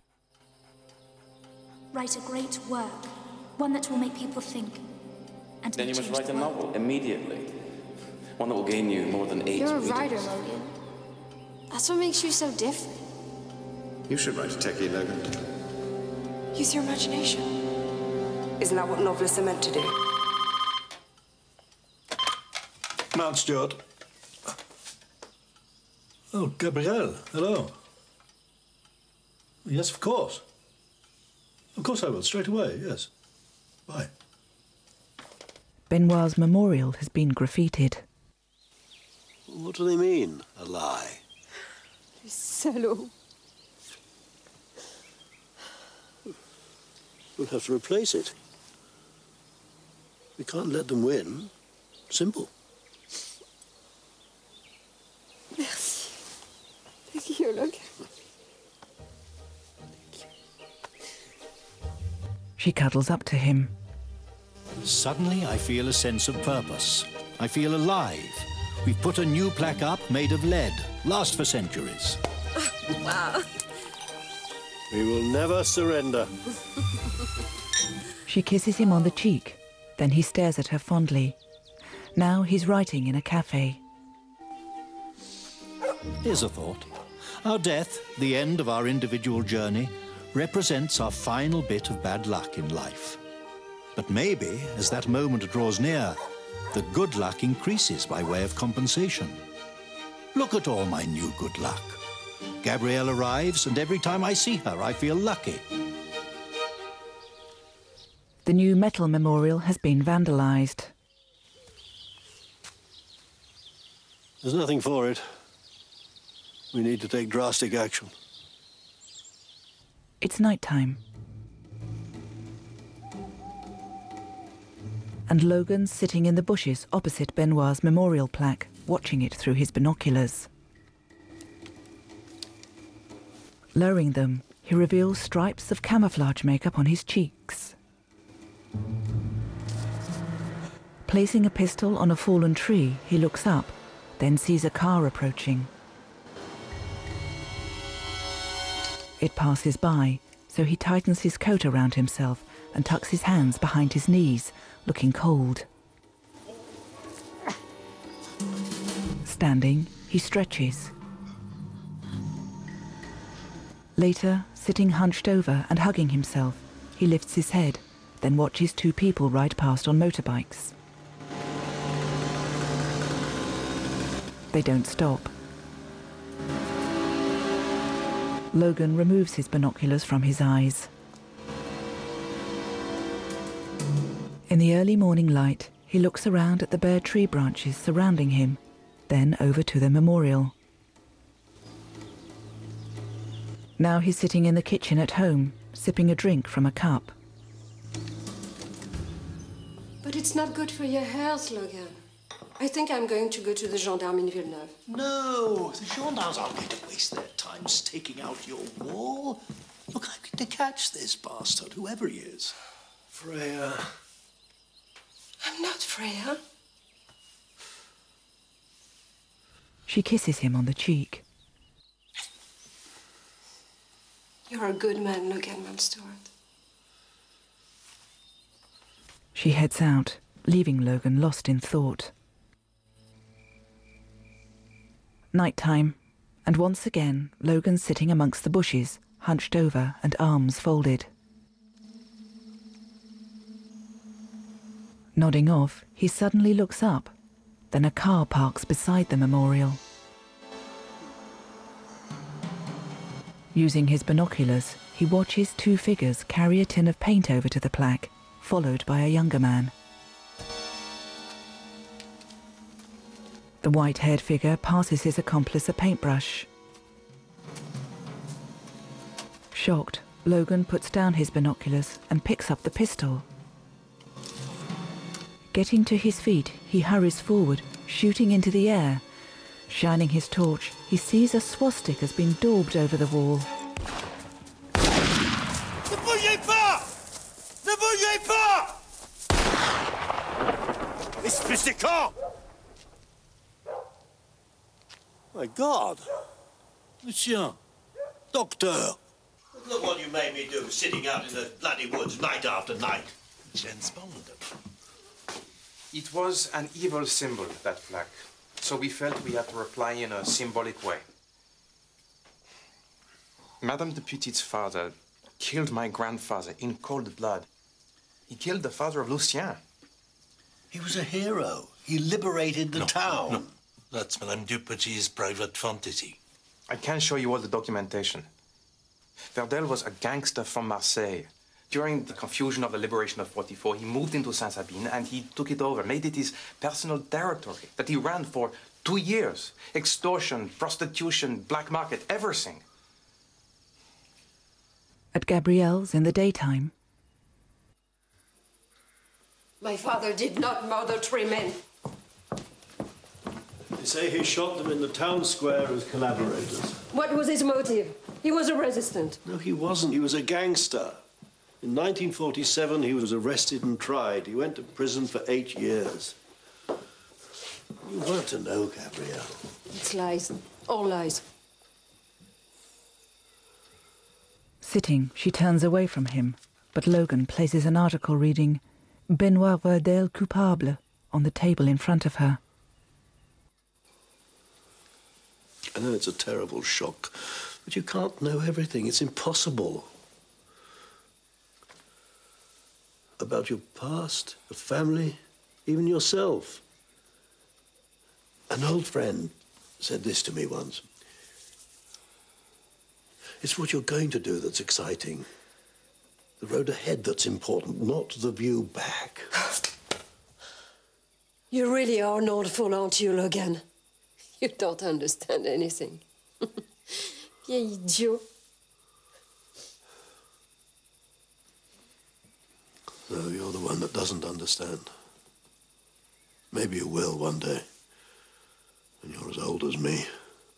Write a great work, one that will make people think. And Then you must change write a the world. novel immediately. One that will gain you more than eight You're a readers. writer, Logan. That's what makes you so different. You should write a techie, Logan. Use your imagination. Isn't that what novelists are meant to do? Mount Stewart. Oh, Gabrielle, hello. Yes, of course. Of course I will, straight away, yes. Bye. Benoit's memorial has been graffitied. What do they mean, a lie? Salaud. We'll have to replace it. We can't let them win. Simple. Merci. Thank you, Logan. She cuddles up to him. Suddenly, I feel a sense of purpose. I feel alive. We've put a new plaque up made of lead, last for centuries. Wow. We will never surrender. She kisses him on the cheek, then he stares at her fondly. Now he's writing in a cafe. Here's a thought. Our death, the end of our individual journey, represents our final bit of bad luck in life. But maybe, as that moment draws near, the good luck increases by way of compensation. Look at all my new good luck. Gabrielle arrives, and every time I see her, I feel lucky. The new metal memorial has been vandalized. There's nothing for it. We need to take drastic action. It's nighttime. And Logan's sitting in the bushes opposite Benoit's memorial plaque, watching it through his binoculars. Lowering them, he reveals stripes of camouflage makeup on his cheeks. Placing a pistol on a fallen tree, he looks up, then sees a car approaching. It passes by, so he tightens his coat around himself and tucks his hands behind his knees, looking cold. Standing, he stretches. Later, sitting hunched over and hugging himself, he lifts his head, then watches two people ride past on motorbikes. They don't stop. Logan removes his binoculars from his eyes. In the early morning light, he looks around at the bare tree branches surrounding him, then over to the memorial. Now he's sitting in the kitchen at home, sipping a drink from a cup. But it's not good for your health, Logan. I think I'm going to go to the gendarme in Villeneuve. No, the gendarmes aren't going to waste their time staking out your wall. Look, I'm going to catch this bastard, whoever he is. Freya. I'm not Freya. She kisses him on the cheek. You're a good man, Logan Mountstuart. She heads out, leaving Logan lost in thought. Nighttime, and once again, Logan's sitting amongst the bushes, hunched over and arms folded. Nodding off, he suddenly looks up. Then a car parks beside the memorial. Using his binoculars, he watches two figures carry a tin of paint over to the plaque, followed by a younger man. The white-haired figure passes his accomplice a paintbrush. Shocked, Logan puts down his binoculars and picks up the pistol. Getting to his feet, he hurries forward, shooting into the air. Shining his torch, he sees a swastika has been daubed over the wall. Ne bougez pas! Ne bougez pas! Espèce de con! My God! Monsieur! Doctor! Look what you made me do, sitting out in the bloody woods night after night. James Bond. It was an evil symbol, that plaque. So we felt we had to reply in a symbolic way. Madame de Petit's father killed my grandfather in cold blood. He killed the father of Lucien. He was a hero. He liberated the no, town. No. That's Madame Dupety's private fantasy. I can show you all the documentation. Verdel was a gangster from Marseille. During the confusion of the liberation of forty-four, he moved into Saint-Sabine and he took it over, made it his personal territory that he ran for two years. Extortion, prostitution, black market, everything. At Gabrielle's in the daytime. My father did not murder three men. They say he shot them in the town square as collaborators. What was his motive? He was a resistant. No, he wasn't. He was a gangster. In nineteen forty-seven, he was arrested and tried. He went to prison for eight years. You weren't to know, Gabrielle. It's lies. All lies. Sitting, she turns away from him, but Logan places an article reading Benoit Verdel coupable on the table in front of her. I know it's a terrible shock, but you can't know everything. It's impossible. About your past, your family, even yourself. An old friend said this to me once. It's what you're going to do that's exciting. The road ahead that's important, not the view back. You really are an old fool, aren't you, Logan? You don't understand anything. Vieil idiot. No, you're the one that doesn't understand. Maybe you will one day, when you're as old as me.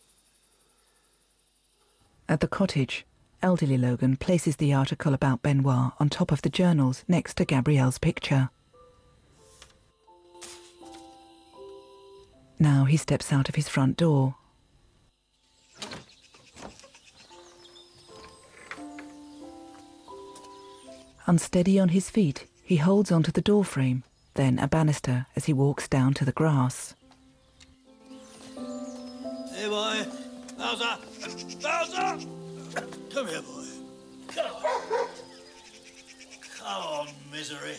At the cottage, elderly Logan places the article about Benoit on top of the journals next to Gabrielle's picture. Now he steps out of his front door. Unsteady on his feet, he holds onto the doorframe, then a banister as he walks down to the grass. Hey, boy. Bowser! Bowser! Come here, boy. Come on. Come on, misery.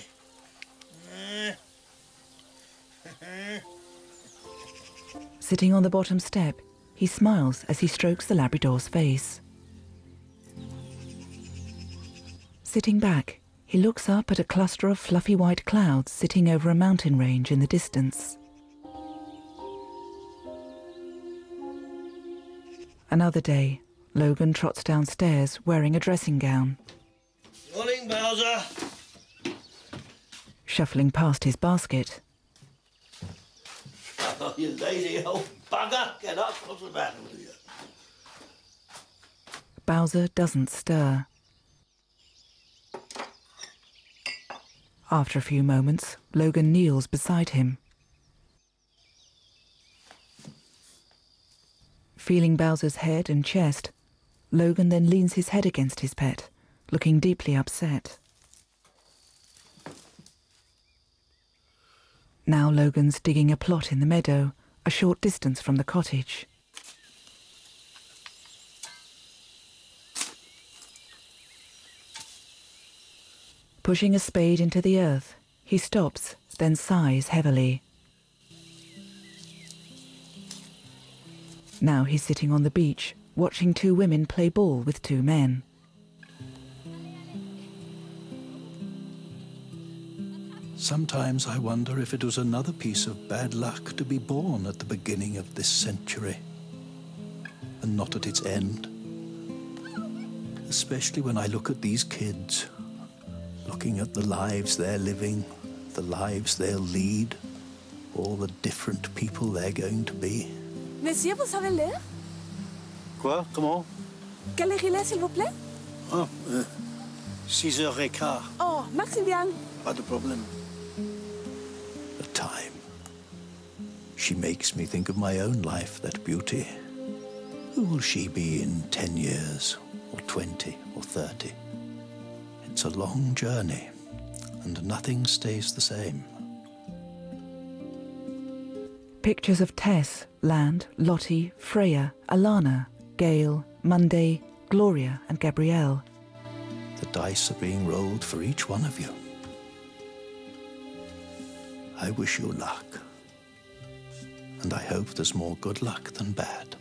Sitting on the bottom step, he smiles as he strokes the Labrador's face. Sitting back, he looks up at a cluster of fluffy white clouds sitting over a mountain range in the distance. Another day, Logan trots downstairs wearing a dressing gown. Morning, Bowser. Shuffling past his basket. Oh, you lazy old bugger. Get up. What's the matter with you? Bowser doesn't stir. After a few moments, Logan kneels beside him. Feeling Bowser's head and chest, Logan then leans his head against his pet, looking deeply upset. Now Logan's digging a plot in the meadow, a short distance from the cottage. Pushing a spade into the earth, he stops, then sighs heavily. Now he's sitting on the beach, watching two women play ball with two men. Sometimes I wonder if it was another piece of bad luck to be born at the beginning of this century, and not at its end. Especially when I look at these kids, looking at the lives they're living, the lives they'll lead, all the different people they're going to be. Monsieur, vous savez lire? Quoi? Comment? Quelle heure il est, s'il vous plaît? Oh, euh, six heures et quart. Oh, merci bien. Pas de problème. The time. She makes me think of my own life, that beauty. Who will she be in ten years, or twenty, or thirty? It's a long journey, and nothing stays the same. Pictures of Tess, Land, Lottie, Freya, Alana, Gale, Monday, Gloria and Gabrielle. The dice are being rolled for each one of you. I wish you luck. And I hope there's more good luck than bad.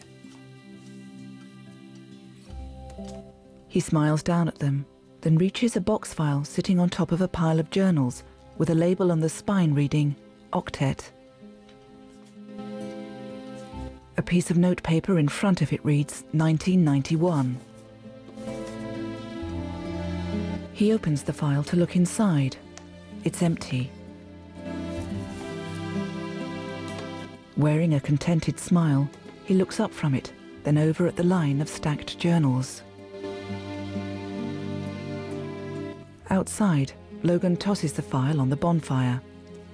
He smiles down at them, then reaches a box file sitting on top of a pile of journals with a label on the spine reading Octet. A piece of notepaper in front of it reads nineteen ninety-one. He opens the file to look inside. It's empty. Wearing a contented smile, he looks up from it, then over at the line of stacked journals. Outside, Logan tosses the file on the bonfire.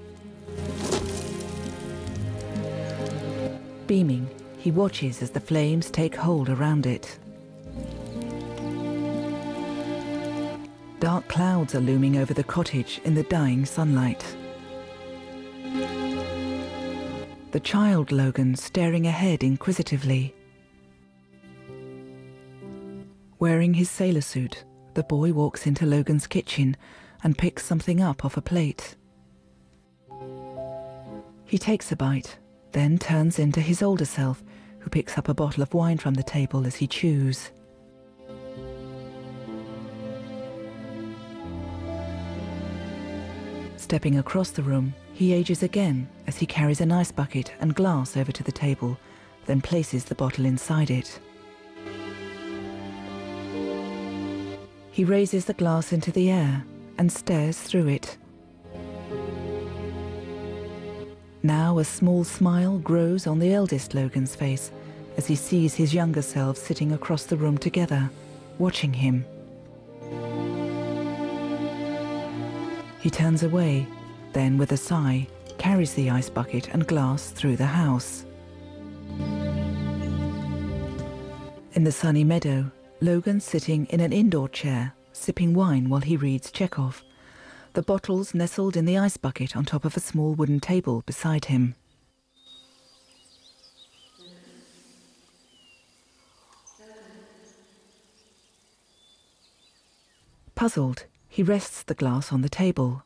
Beaming, he watches as the flames take hold around it. Dark clouds are looming over the cottage in the dying sunlight. The child Logan staring ahead inquisitively. Wearing his sailor suit, the boy walks into Logan's kitchen and picks something up off a plate. He takes a bite, then turns into his older self, who picks up a bottle of wine from the table as he chews. Stepping across the room, he ages again as he carries an ice bucket and glass over to the table, then places the bottle inside it. He raises the glass into the air and stares through it. Now a small smile grows on the eldest Logan's face as he sees his younger selves sitting across the room together, watching him. He turns away, then with a sigh, carries the ice bucket and glass through the house. In the sunny meadow, Logan's sitting in an indoor chair, sipping wine while he reads Chekhov, the bottles nestled in the ice bucket on top of a small wooden table beside him. Puzzled, he rests the glass on the table.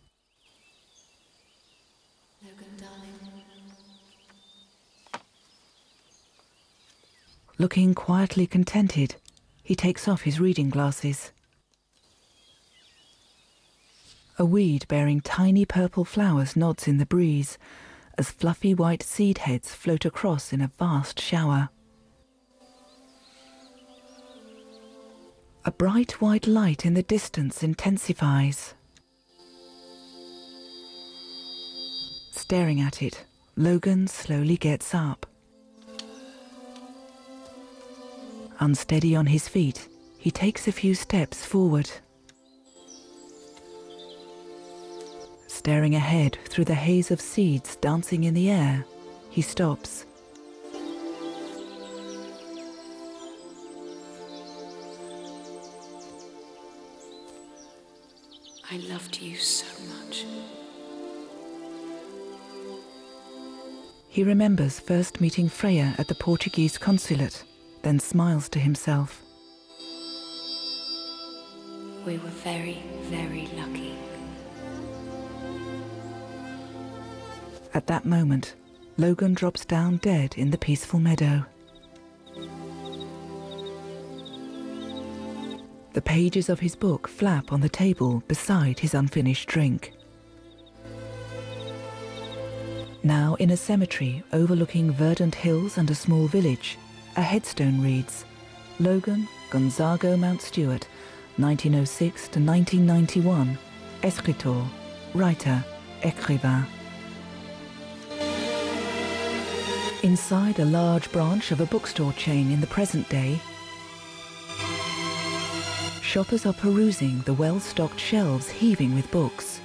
Looking quietly contented, he takes off his reading glasses. A weed bearing tiny purple flowers nods in the breeze as fluffy white seed heads float across in a vast shower. A bright white light in the distance intensifies. Staring at it, Logan slowly gets up. Unsteady on his feet, he takes a few steps forward. Staring ahead through the haze of seeds dancing in the air, he stops. I loved you so much. He remembers first meeting Freya at the Portuguese consulate, then smiles to himself. We were very, very lucky. At that moment, Logan drops down dead in the peaceful meadow. The pages of his book flap on the table beside his unfinished drink. Now in a cemetery overlooking verdant hills and a small village, a headstone reads, Logan Gonzago Mountstuart, nineteen oh six to nineteen ninety-one, escritor, writer, écrivain. Inside a large branch of a bookstore chain in the present day, shoppers are perusing the well-stocked shelves heaving with books.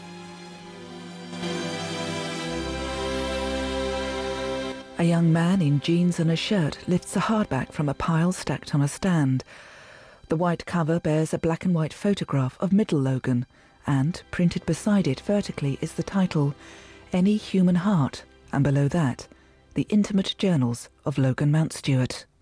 A young man in jeans and a shirt lifts a hardback from a pile stacked on a stand. The white cover bears a black and white photograph of Middle Logan, and printed beside it vertically is the title, Any Human Heart, and below that, The Intimate Journals of Logan Mountstuart.